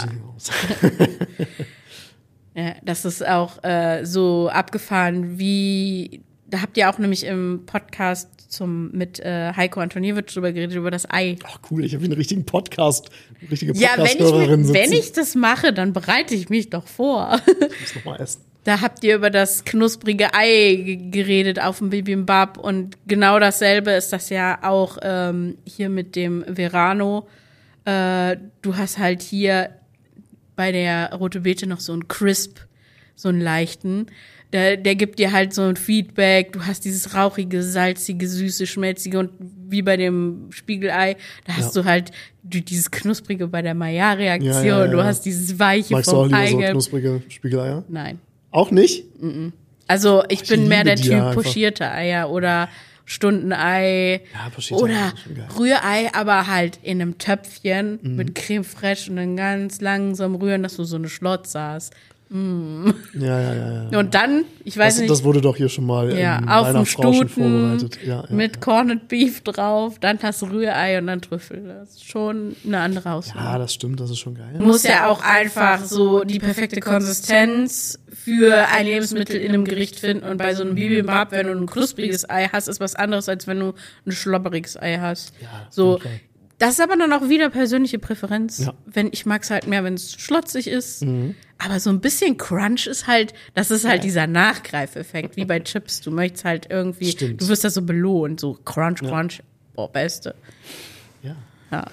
Ja, das ist auch äh, so abgefahren, wie, da habt ihr auch nämlich im Podcast zum, mit äh, Heiko Antoniewicz drüber geredet, über das Ei. Ach cool, ich habe hier einen richtigen Podcast, eine richtige Ja, wenn ich, Podcast-Hörerin mit, sitzen. wenn ich das mache, dann bereite ich mich doch vor. Ich muss noch mal essen. Da habt ihr über das knusprige Ei g- geredet auf dem Bibimbap und genau dasselbe ist das ja auch ähm, hier mit dem Verano. Äh, du hast halt hier bei der Rote Beete noch so einen Crisp, so einen leichten. Der, der gibt dir halt so ein Feedback. Du hast dieses rauchige, salzige, süße, schmelzige und wie bei dem Spiegelei, da hast ja. du halt dieses knusprige bei der Maillard-Reaktion. Ja, ja, ja. Du hast dieses weiche Magst vom du auch lieber Eigelb. so knusprige Spiegeleier? Nein. Auch nicht? Also ich ich bin mehr der Typ einfach. pochierte Eier oder Stundenei Ja, pochierte Eier oder ist schon geil. Rührei, aber halt in einem Töpfchen Mhm. mit Creme fraiche und dann ganz langsam rühren, dass du so eine Schlotze hast. Ja, ja, ja, ja. Und dann, ich weiß das, nicht, das wurde doch hier schon mal ja, im auf dem Weihnachtsrauschen Stuten vorbereitet. Ja, ja, mit ja. Corned Beef drauf, dann hast du Rührei und dann Trüffel. Das ist schon eine andere Auswahl. Ja, das stimmt, das ist schon geil. Du musst ja auch einfach so die perfekte Konsistenz für ein Lebensmittel in einem Gericht finden. Und bei so einem Bibimbap, wenn du ein knuspriges Ei hast, ist was anderes, als wenn du ein schlobberiges Ei hast. Ja, so, okay. das ist aber dann auch wieder persönliche Präferenz. Ja. Wenn ich mag es halt mehr, wenn es schlotzig ist. Mhm. Aber so ein bisschen Crunch ist halt, das ist halt dieser Nachgreifeffekt, wie bei Chips. Du möchtest halt irgendwie, Stimmt. du wirst da so belohnt, so Crunch, Crunch, boah, Beste. Ja. Ja.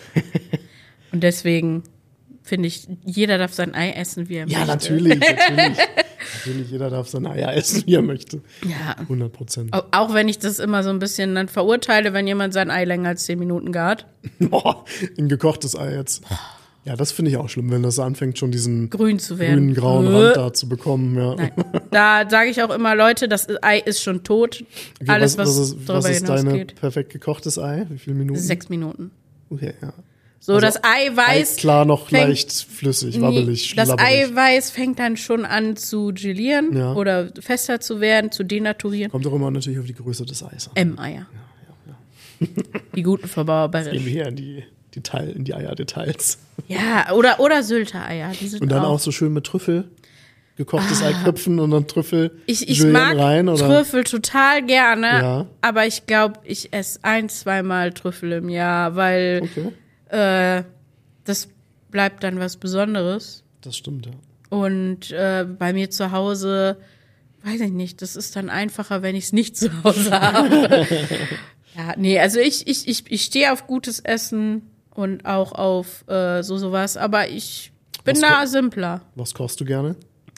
Und deswegen finde ich, jeder darf sein Ei essen, wie er Ja, möchte. natürlich, natürlich. Natürlich, jeder darf seine Eier essen, wie er möchte. Ja. hundert Prozent. Au- Auch wenn ich das immer so ein bisschen dann verurteile, wenn jemand sein Ei länger als zehn Minuten gart. Boah, ein gekochtes Ei jetzt. Ja, das finde ich auch schlimm, wenn das anfängt, schon diesen Grün zu werden. grünen, grauen Äh. Rand da zu bekommen. Ja. Nein. Da sage ich auch immer, Leute, das Ei ist schon tot. Okay, Alles, was, was, was ist, darüber was ist deine hinausgeht. perfekt gekochtes Ei? Wie viele Minuten? Sechs Minuten. Okay, ja. So, Also das Eiweiß. Klar, noch fängt- leicht flüssig, wabbelig, Das schlabberig. Eiweiß fängt dann schon an zu gelieren Ja. oder fester zu werden, zu denaturieren. Kommt auch immer natürlich auf die Größe des Eis an. M-Eier. Die guten Verbauer bei Gehen wir hier in die Detail, in die Eierdetails. Ja, oder, oder Sylter-Eier. Die sind Und dann auch, auch so schön mit Trüffel, gekochtes Ei köpfen und dann Trüffel Ich, ich Julienne mag rein, oder? Trüffel total gerne, Ja. aber ich glaube, ich esse ein, zweimal Trüffel im Jahr, weil Okay, äh, das bleibt dann was Besonderes. das stimmt, ja. Und äh, bei mir zu Hause, weiß ich nicht, das ist dann einfacher, wenn ich es nicht zu Hause habe. Ja, nee, also ich, ich, ich, ich stehe auf gutes Essen und auch auf äh, so sowas, aber ich bin Was da ko- simpler. Was kochst du gerne?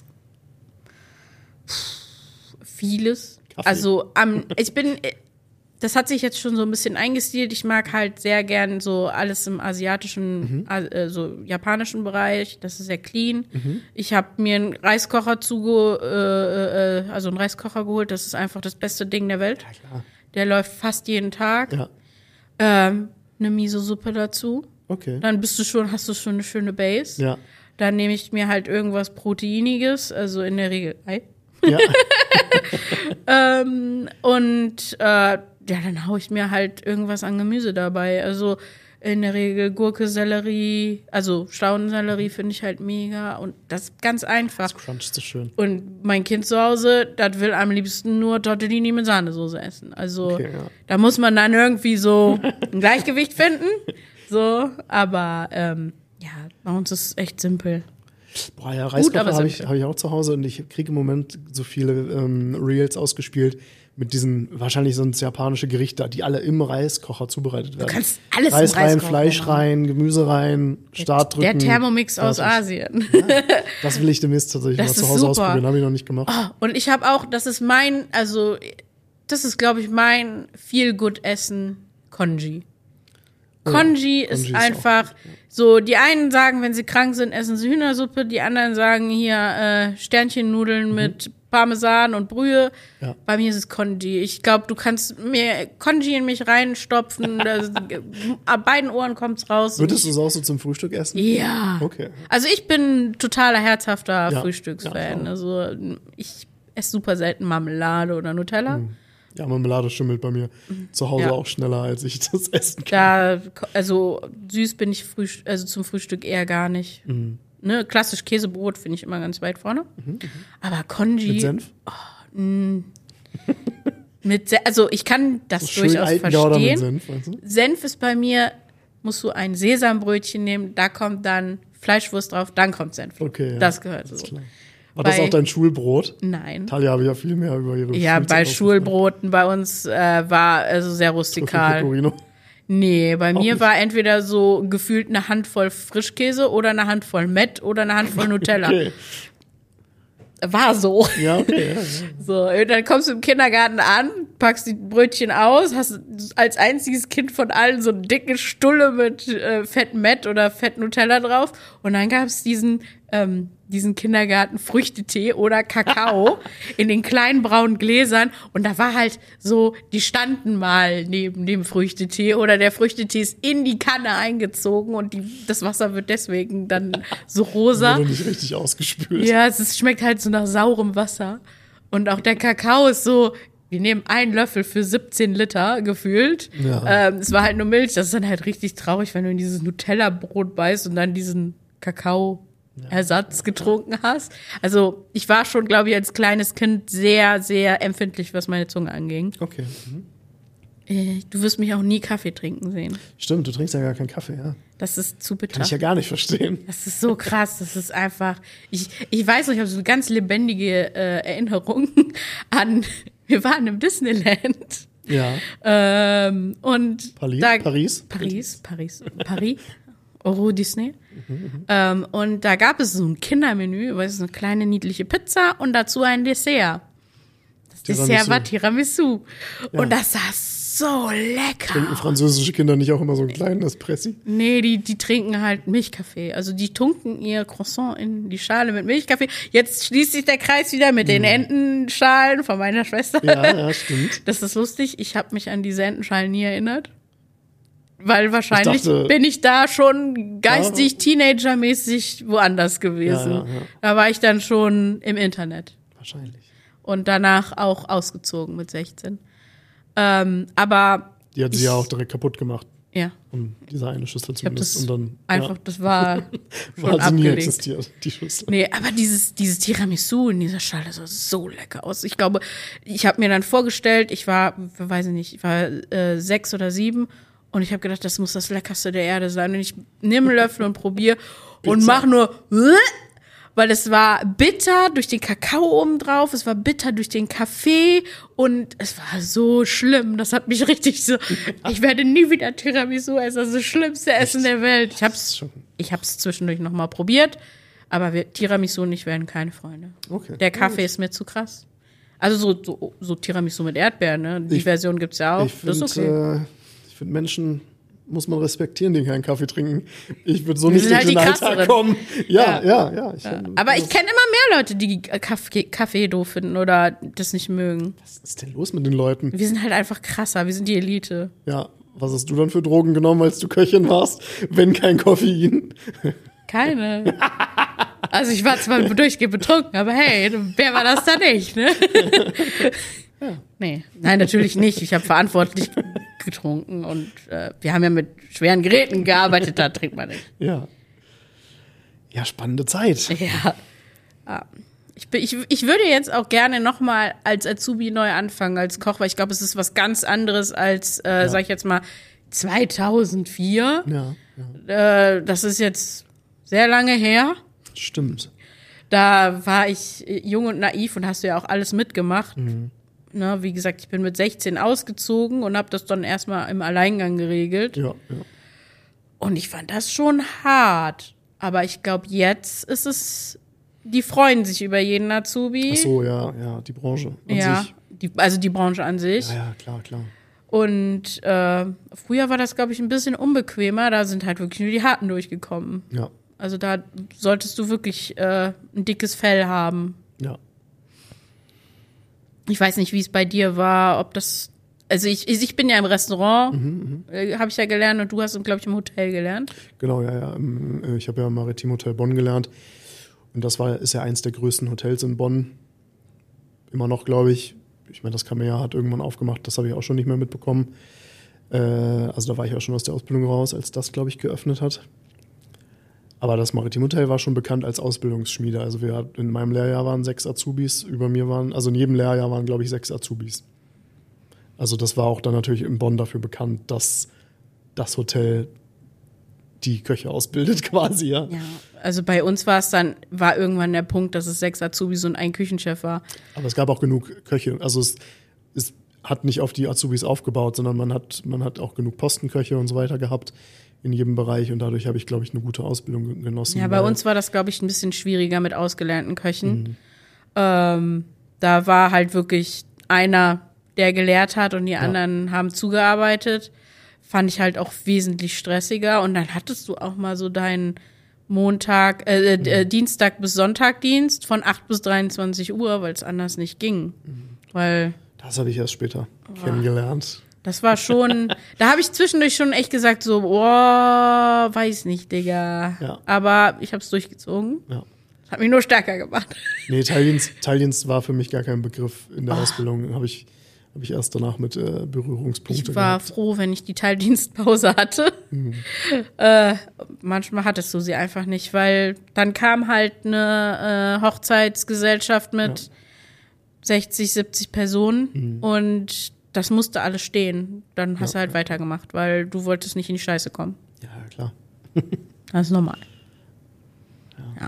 Vieles. Kaffee. Also am, ich bin, das hat sich jetzt schon so ein bisschen eingestielt. Ich mag halt sehr gern so alles im asiatischen, Mhm. äh, so japanischen Bereich. Das ist sehr clean. Ich habe mir einen Reiskocher zuge, äh, äh, also einen Reiskocher geholt. Das ist einfach das beste Ding der Welt. klar. Der läuft fast jeden Tag. Ja, Ähm, eine Miso-Suppe dazu. okay. Dann bist du schon, hast du schon eine schöne Base. Ja, Dann nehme ich mir halt irgendwas Proteiniges, also in der Regel Ei. ja. Ähm, und äh, ja, dann hau ich mir halt irgendwas an Gemüse dabei. Also in der Regel Gurke, Sellerie, also Staudensellerie finde ich halt mega. Und das ist ganz einfach. Das Crunch ist so schön. Und mein Kind zu Hause, das will am liebsten nur Tortellini mit Sahnesoße essen. Also Okay, ja. da muss man dann irgendwie so ein Gleichgewicht finden. So, aber ähm, ja, bei uns ist es echt simpel. Boah, ja, Gut, Reiskocher aber habe ich, simpel. hab ich auch zu Hause und ich kriege im Moment so viele ähm, Reels ausgespielt mit diesen, wahrscheinlich sind es japanische Gerichte, die alle im Reiskocher zubereitet werden. Du kannst alles Reis im rein, Reiskocher Fleisch machen. rein, Gemüse rein, Start drücken. Der Thermomix aus fertig. Asien. Das will ich demnächst tatsächlich Das mal zu ist Hause super. ausprobieren, habe ich noch nicht gemacht. Und ich habe auch, das ist mein, also das ist, glaube ich, mein Feel-Good-Essen, Congee. Congee ist Congee ist einfach auch so, die einen sagen, wenn sie krank sind, essen sie Hühnersuppe, die anderen sagen hier äh, Sternchennudeln mit Parmesan und Brühe. Ja. Bei mir ist es Congee. Ich glaube, du kannst mir Congee in mich reinstopfen, das, ab beiden Ohren kommt's raus. Würdest du es auch so zum Frühstück essen? Ja. Okay. Also ich bin totaler herzhafter Ja. Frühstücksfan. Ja, also ich esse super selten Marmelade oder Nutella. Ja, Marmelade schimmelt bei mir zu Hause Ja. auch schneller, als ich das essen kann. Da, also süß bin ich frühst also zum Frühstück eher gar nicht. Mhm. Ne, klassisch Käsebrot finde ich immer ganz weit vorne. Aber Congee Mit Senf? mit Se also ich kann das Schön durchaus Alpengouda mit verstehen. Senf, weißt du? Senf ist bei mir, musst du ein Sesambrötchen nehmen, da kommt dann Fleischwurst drauf, dann kommt Senf. Okay, ja. Das gehört Ist so. klar. War das Bei- auch dein Schulbrot? Nein. Talia habe ja viel mehr über ihre Ja, Schulzeit bei ausgefragt. Schulbroten bei uns äh, war also sehr rustikal. Pecorino. Nee, bei mir nicht. war entweder so gefühlt eine Handvoll Frischkäse oder eine Handvoll Mett oder eine Handvoll Nutella. Okay. War so. Ja, okay. Ja, ja. So, und dann kommst du im Kindergarten an, packst die Brötchen aus, hast als einziges Kind von allen so eine dicke Stulle mit äh, Fett Mett oder Fett Nutella drauf. Und dann gab's diesen, ähm, diesen Kindergarten-Früchtetee oder Kakao in den kleinen braunen Gläsern. Und da war halt so, die standen mal neben dem Früchtetee oder der Früchtetee ist in die Kanne eingezogen und die, das Wasser wird deswegen dann so rosa. Wurde nicht richtig ausgespült. Ja, es ist, schmeckt halt so nach saurem Wasser. Und auch der Kakao ist so, wir nehmen einen Löffel für siebzehn Liter gefühlt. Ja. Ähm, es war halt nur Milch. Das ist dann halt richtig traurig, wenn du in dieses Nutella-Brot beißt und dann diesen Kakao-Ersatz getrunken hast. Also ich war schon, glaube ich, als kleines Kind sehr, sehr empfindlich, was meine Zunge anging. Okay. Mhm. Äh, Du wirst mich auch nie Kaffee trinken sehen. Stimmt, du trinkst ja gar keinen Kaffee, ja. Das ist zu bitter. Kann ich ja gar nicht verstehen. Das ist so krass, das ist einfach, ich, ich weiß noch, ich habe so eine ganz lebendige äh, Erinnerung an, wir waren im Disneyland Ja. ähm, und Paris? da, Paris? Paris, Paris, Paris, Euro Disney ähm, und da gab es so ein Kindermenü, weißt du, eine kleine niedliche Pizza und dazu ein Dessert. Das Tiramisu. Dessert war Tiramisu Ja. und das sah so lecker Trinken französische Kinder nicht auch immer so einen kleinen Espressi? Nee, die, die trinken halt Milchkaffee. Also die tunken ihr Croissant in die Schale mit Milchkaffee. Jetzt schließt sich der Kreis wieder mit den Entenschalen von meiner Schwester. Ja, ja, stimmt. Das ist lustig. Ich habe mich an diese Entenschalen nie erinnert. Weil wahrscheinlich Ich dachte- bin ich da schon geistig, teenagermäßig woanders gewesen. Ja, ja, ja. Da war ich dann schon im Internet. Wahrscheinlich. Und danach auch ausgezogen mit sechzehn. Ähm, aber Die hat sie Ich- ja auch direkt kaputt gemacht. Ja. Und diese eine Schüssel Ich habe zumindest. das und dann, einfach, ja, das war schon hat sie nie abgelegt. existiert, die Schüssel. Nee, aber dieses, dieses Tiramisu in dieser Schale sah so lecker aus. Ich glaube, ich habe mir dann vorgestellt, ich war, weiß ich nicht, ich war äh, sechs oder sieben und ich habe gedacht, das muss das Leckerste der Erde sein. Und ich nehme einen Löffel und probiere und mache nur, weil es war bitter durch den Kakao obendrauf, es war bitter durch den Kaffee und es war so schlimm. Das hat mich richtig so, ich werde nie wieder Tiramisu essen, das ist das schlimmste Essen der Welt. Ich hab's, ich hab's zwischendurch nochmal probiert, aber wir, Tiramisu und ich werden keine Freunde. Okay. Der Kaffee ist mir zu krass. Also so, so, so Tiramisu mit Erdbeeren, ne? Die Ich- Version gibt's ja auch. Ich Das finde, ist okay. äh, ich finde, Menschen muss man respektieren, die keinen Kaffee trinken. Ich würde so Wir nicht sind durch halt den die Alltag Krasseren. kommen. Ja, Ja. ja, ja. Ich, Aber ich kenne immer mehr Leute, die Kaffee, Kaffee doof finden oder das nicht mögen. Was ist denn los mit den Leuten? Wir sind halt einfach krasser, wir sind die Elite. Ja, was hast du dann für Drogen genommen, als du Köchin warst, wenn kein Koffein? Keine. Also ich war zwar durchgehend betrunken, aber hey, wer war das da nicht, ne? Nee, nein, natürlich nicht. Ich habe verantwortlich getrunken und äh, wir haben ja mit schweren Geräten gearbeitet, da trinkt man nicht. Ja. Ja, spannende Zeit. Ja. Ah. Ich, bin, ich, ich würde jetzt auch gerne nochmal als Azubi neu anfangen, als Koch, weil ich glaube, es ist was ganz anderes als, äh, Ja. sag ich jetzt mal, zweitausendvier. Ja, ja, Äh, das ist jetzt sehr lange her. stimmt. Da war ich äh, jung und naiv und hast du ja auch alles mitgemacht. Mhm. Ne, wie gesagt, ich bin mit sechzehn ausgezogen und habe das dann erstmal im Alleingang geregelt. Ja, ja. Und ich fand das schon hart. Aber ich glaube, jetzt ist es, die freuen sich über jeden Azubi. Ach so, ja, ja, die Branche an ja, sich. die, also die Branche an sich. Ja, ja, klar, klar. Und äh, früher war das, glaube ich, ein bisschen unbequemer. Da sind halt wirklich nur die Harten durchgekommen. Ja, Also da solltest du wirklich äh, ein dickes Fell haben. ja. Ich weiß nicht, wie es bei dir war, ob das. Also ich, ich bin ja im Restaurant, Mhm, äh, habe ich ja gelernt, und du hast, glaube ich, im Hotel gelernt. Genau, ja, ja. Ähm, äh, Ich habe ja im Maritim Hotel Bonn gelernt. Und das war, ist ja eins der größten Hotels in Bonn. Immer noch, glaube ich. Ich meine, das Kamea hat irgendwann aufgemacht, das habe ich auch schon nicht mehr mitbekommen. Äh, also da war ich auch schon aus der Ausbildung raus, als das, glaube ich, geöffnet hat. Aber das Maritim Hotel war schon bekannt als Ausbildungsschmiede. Also wir hatten, in meinem Lehrjahr waren sechs Azubis, über mir waren, also in jedem Lehrjahr waren, glaube ich, sechs Azubis. Also das war auch dann natürlich in Bonn dafür bekannt, dass das Hotel die Köche ausbildet quasi, ja. Ja, also bei uns war es dann, war irgendwann der Punkt, dass es sechs Azubis und ein Küchenchef war. Aber es gab auch genug Köche. Also es, es hat nicht auf die Azubis aufgebaut, sondern man hat, man hat auch genug Postenköche und so weiter gehabt in jedem Bereich. Und dadurch habe ich, glaube ich, eine gute Ausbildung genossen. Ja, bei weil- uns war das, glaube ich, ein bisschen schwieriger mit ausgelernten Köchen. Ähm, da war halt wirklich einer, der gelehrt hat, und die anderen haben zugearbeitet. Fand ich halt auch wesentlich stressiger. Und dann hattest du auch mal so deinen Montag, äh, äh, Dienstag bis Sonntagdienst von acht bis dreiundzwanzig Uhr, weil es anders nicht ging. Weil Das habe ich erst später kennengelernt. das war schon, da habe ich zwischendurch schon echt gesagt, so, boah, weiß nicht, Digga. Ja. Aber ich habe es durchgezogen. Ja. Hat mich nur stärker gemacht. Nee, Teildienst, Teildienst war für mich gar kein Begriff in der Ausbildung. Habe ich, hab ich erst danach mit äh, Berührungspunkte Ich war gehabt. froh, wenn ich die Teildienstpause hatte. Äh, manchmal hattest du sie einfach nicht, weil dann kam halt eine äh, Hochzeitsgesellschaft mit Ja. sechzig, siebzig Personen und das musste alles stehen. Dann hast Ja, du halt ja. weitergemacht, weil du wolltest nicht in die Scheiße kommen. Ja, klar. Das ist normal. Ja.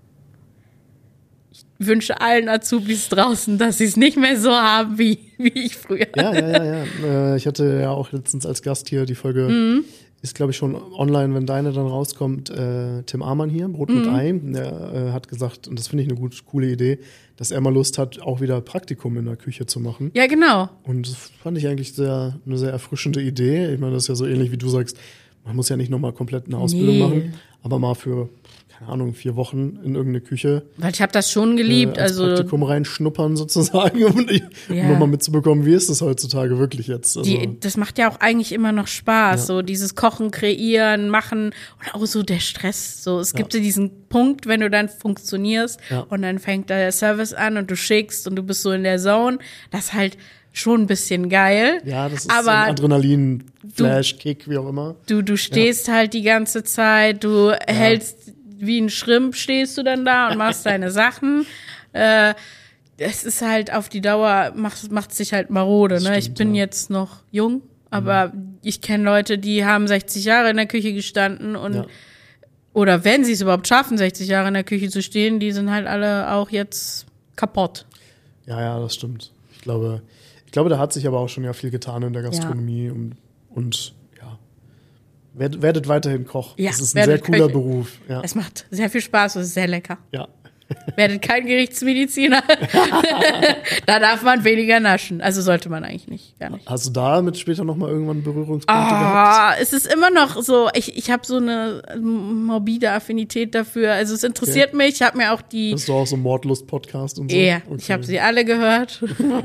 Ich wünsche allen Azubis draußen, dass sie es nicht mehr so haben wie, wie ich früher. Ja, ja, ja, ja. Äh, ich hatte ja auch letztens als Gast hier die Folge, Mhm. ist glaube ich schon online, wenn deine dann rauskommt, äh, Tim Amann hier, Brot Mhm. mit Ei, der äh, hat gesagt, und das finde ich eine gut, coole Idee, dass er mal Lust hat, auch wieder Praktikum in der Küche zu machen. Ja, genau. Und das fand ich eigentlich sehr, eine sehr erfrischende Idee. Ich meine, das ist ja so ähnlich, wie du sagst, man muss ja nicht nochmal komplett eine Ausbildung Nee. machen, aber mal für, keine Ahnung, vier Wochen in irgendeine Küche Weil ich habe das schon geliebt. äh, als also Praktikum reinschnuppern sozusagen, um, um Ja. nochmal mitzubekommen, wie ist das heutzutage wirklich jetzt. Also, die, das macht ja auch eigentlich immer noch Spaß, Ja. so dieses Kochen, Kreieren, Machen und auch so der Stress. So, es Ja. gibt ja diesen Punkt, wenn du dann funktionierst Ja. und dann fängt der Service an und du schickst und du bist so in der Zone, das ist halt schon ein bisschen geil. Ja, das ist aber so ein Adrenalin-Flash, Kick, wie auch immer. Du, du stehst ja. halt die ganze Zeit, du ja. hältst wie ein Schrimp, stehst du dann da und machst deine Sachen. Äh, es ist halt auf die Dauer, macht, macht sich halt marode. Ne? Stimmt, ich bin ja. jetzt noch jung, aber mhm. ich kenne Leute, die haben sechzig Jahre in der Küche gestanden und ja. oder wenn sie es überhaupt schaffen, sechzig Jahre in der Küche zu stehen, die sind halt alle auch jetzt kaputt. Ja, ja, das stimmt. Ich glaube, ich glaube, da hat sich aber auch schon ja viel getan in der Gastronomie ja. und, und ja, werdet, werdet weiterhin Koch. Ja, das ist ein sehr cooler Köche. Beruf. Ja. Es macht sehr viel Spaß und ist sehr lecker. Ja. Werdet kein Gerichtsmediziner. Da darf man weniger naschen. Also sollte man eigentlich nicht. Gar nicht. Hast du damit später nochmal irgendwann Berührungspunkte oh, gehabt? Es ist immer noch so, ich, ich habe so eine morbide Affinität dafür. Also es interessiert okay. mich. Ich habe mir auch die... Hast du auch so einen Mordlust-Podcast und so? Ja, okay. Ich habe sie alle gehört.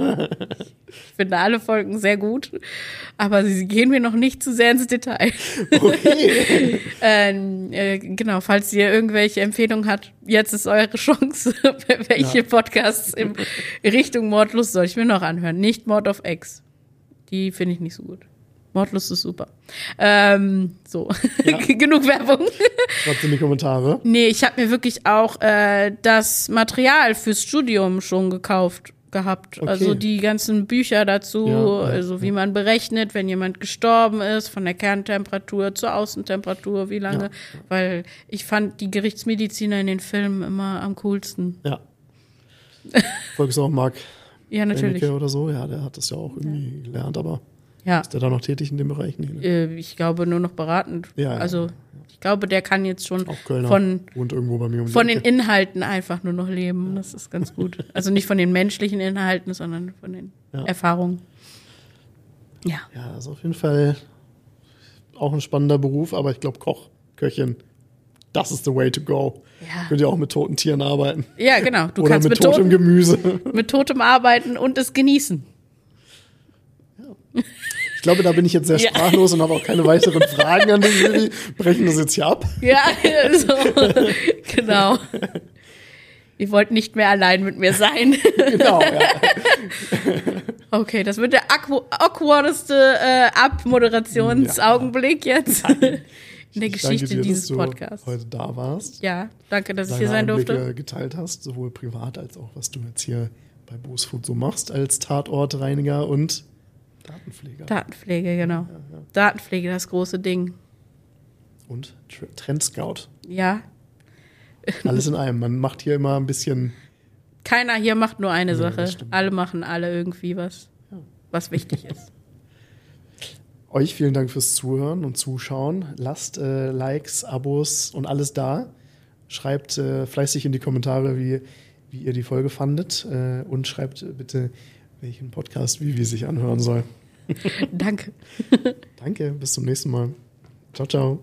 Ich finde alle Folgen sehr gut. Aber sie gehen mir noch nicht zu sehr ins Detail. Okay. ähm, äh, genau, falls ihr irgendwelche Empfehlungen habt, jetzt ist eure Chance, welche ja. Podcasts in Richtung Mordlust soll ich mir noch anhören. Nicht Mord of X. Die finde ich nicht so gut. Mordlust ist super. Ähm, so, ja. Genug Werbung. Schreibt in die Kommentare. Nee, ich habe mir wirklich auch äh, das Material fürs Studium schon gekauft gehabt. Okay. Also die ganzen Bücher dazu, ja, ja, also wie ja. man berechnet, wenn jemand gestorben ist, von der Kerntemperatur zur Außentemperatur, wie lange. Ja, ja. Weil ich fand die Gerichtsmediziner in den Filmen immer am coolsten. Ja. Folgst du auch Marc ja, natürlich. Benecke oder so? Ja, der hat das ja auch irgendwie ja. gelernt, aber ja. ist der da noch tätig in dem Bereich? Nee, ne? äh, ich glaube nur noch beratend. Ja, ja. Also ich glaube, der kann jetzt schon auch Kölner, von, wohnt irgendwo bei mir um von den Inhalten einfach nur noch leben. Das ist ganz gut. Also nicht von den menschlichen Inhalten, sondern von den ja. Erfahrungen. Ja. Ja, also auf jeden Fall auch ein spannender Beruf, aber ich glaube Koch, Köchin, das ist the way to go. Ja. Könnt ihr auch mit toten Tieren arbeiten. Ja, genau. Du Oder kannst mit, mit totem totem, Gemüse. Mit totem arbeiten und es genießen. Ja. Ich glaube, da bin ich jetzt sehr ja. sprachlos und habe auch keine weiteren Fragen an den Jury. Brechen das jetzt hier ab. Ja, so. Genau. Ihr wollt nicht mehr allein mit mir sein. Genau, ja. Okay, das wird der awkwardeste äh, Abmoderationsaugenblick ja. jetzt in der ich Geschichte dir, dieses dass Podcasts. Du heute da warst. Ja, danke, dass ich Deine hier sein Einblicke durfte. Geteilt hast, sowohl privat als auch was du jetzt hier bei BoSfood so machst als Tatortreiniger und Datenpfleger. Datenpflege, genau. Ja, ja. Datenpflege, das große Ding. Und Tr- Trendscout. Ja. Alles in einem. Man macht hier immer ein bisschen. Keiner hier macht nur eine ja, Sache. Alle machen alle irgendwie was, ja. was wichtig ist. Euch vielen Dank fürs Zuhören und Zuschauen. Lasst äh, Likes, Abos und alles da. Schreibt äh, fleißig in die Kommentare, wie, wie ihr die Folge fandet. Äh, und schreibt äh, bitte, welchen Podcast wie wie sich anhören soll. Danke. Danke, bis zum nächsten Mal. Ciao, ciao.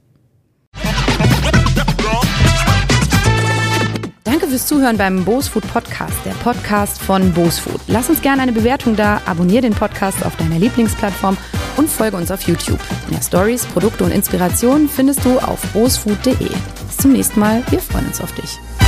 Danke fürs Zuhören beim BoSfood Podcast, der Podcast von BoSfood. Lass uns gerne eine Bewertung da, abonniere den Podcast auf deiner Lieblingsplattform und folge uns auf YouTube. Mehr Stories, Produkte und Inspirationen findest du auf bosfood punkt de. Bis zum nächsten Mal, wir freuen uns auf dich.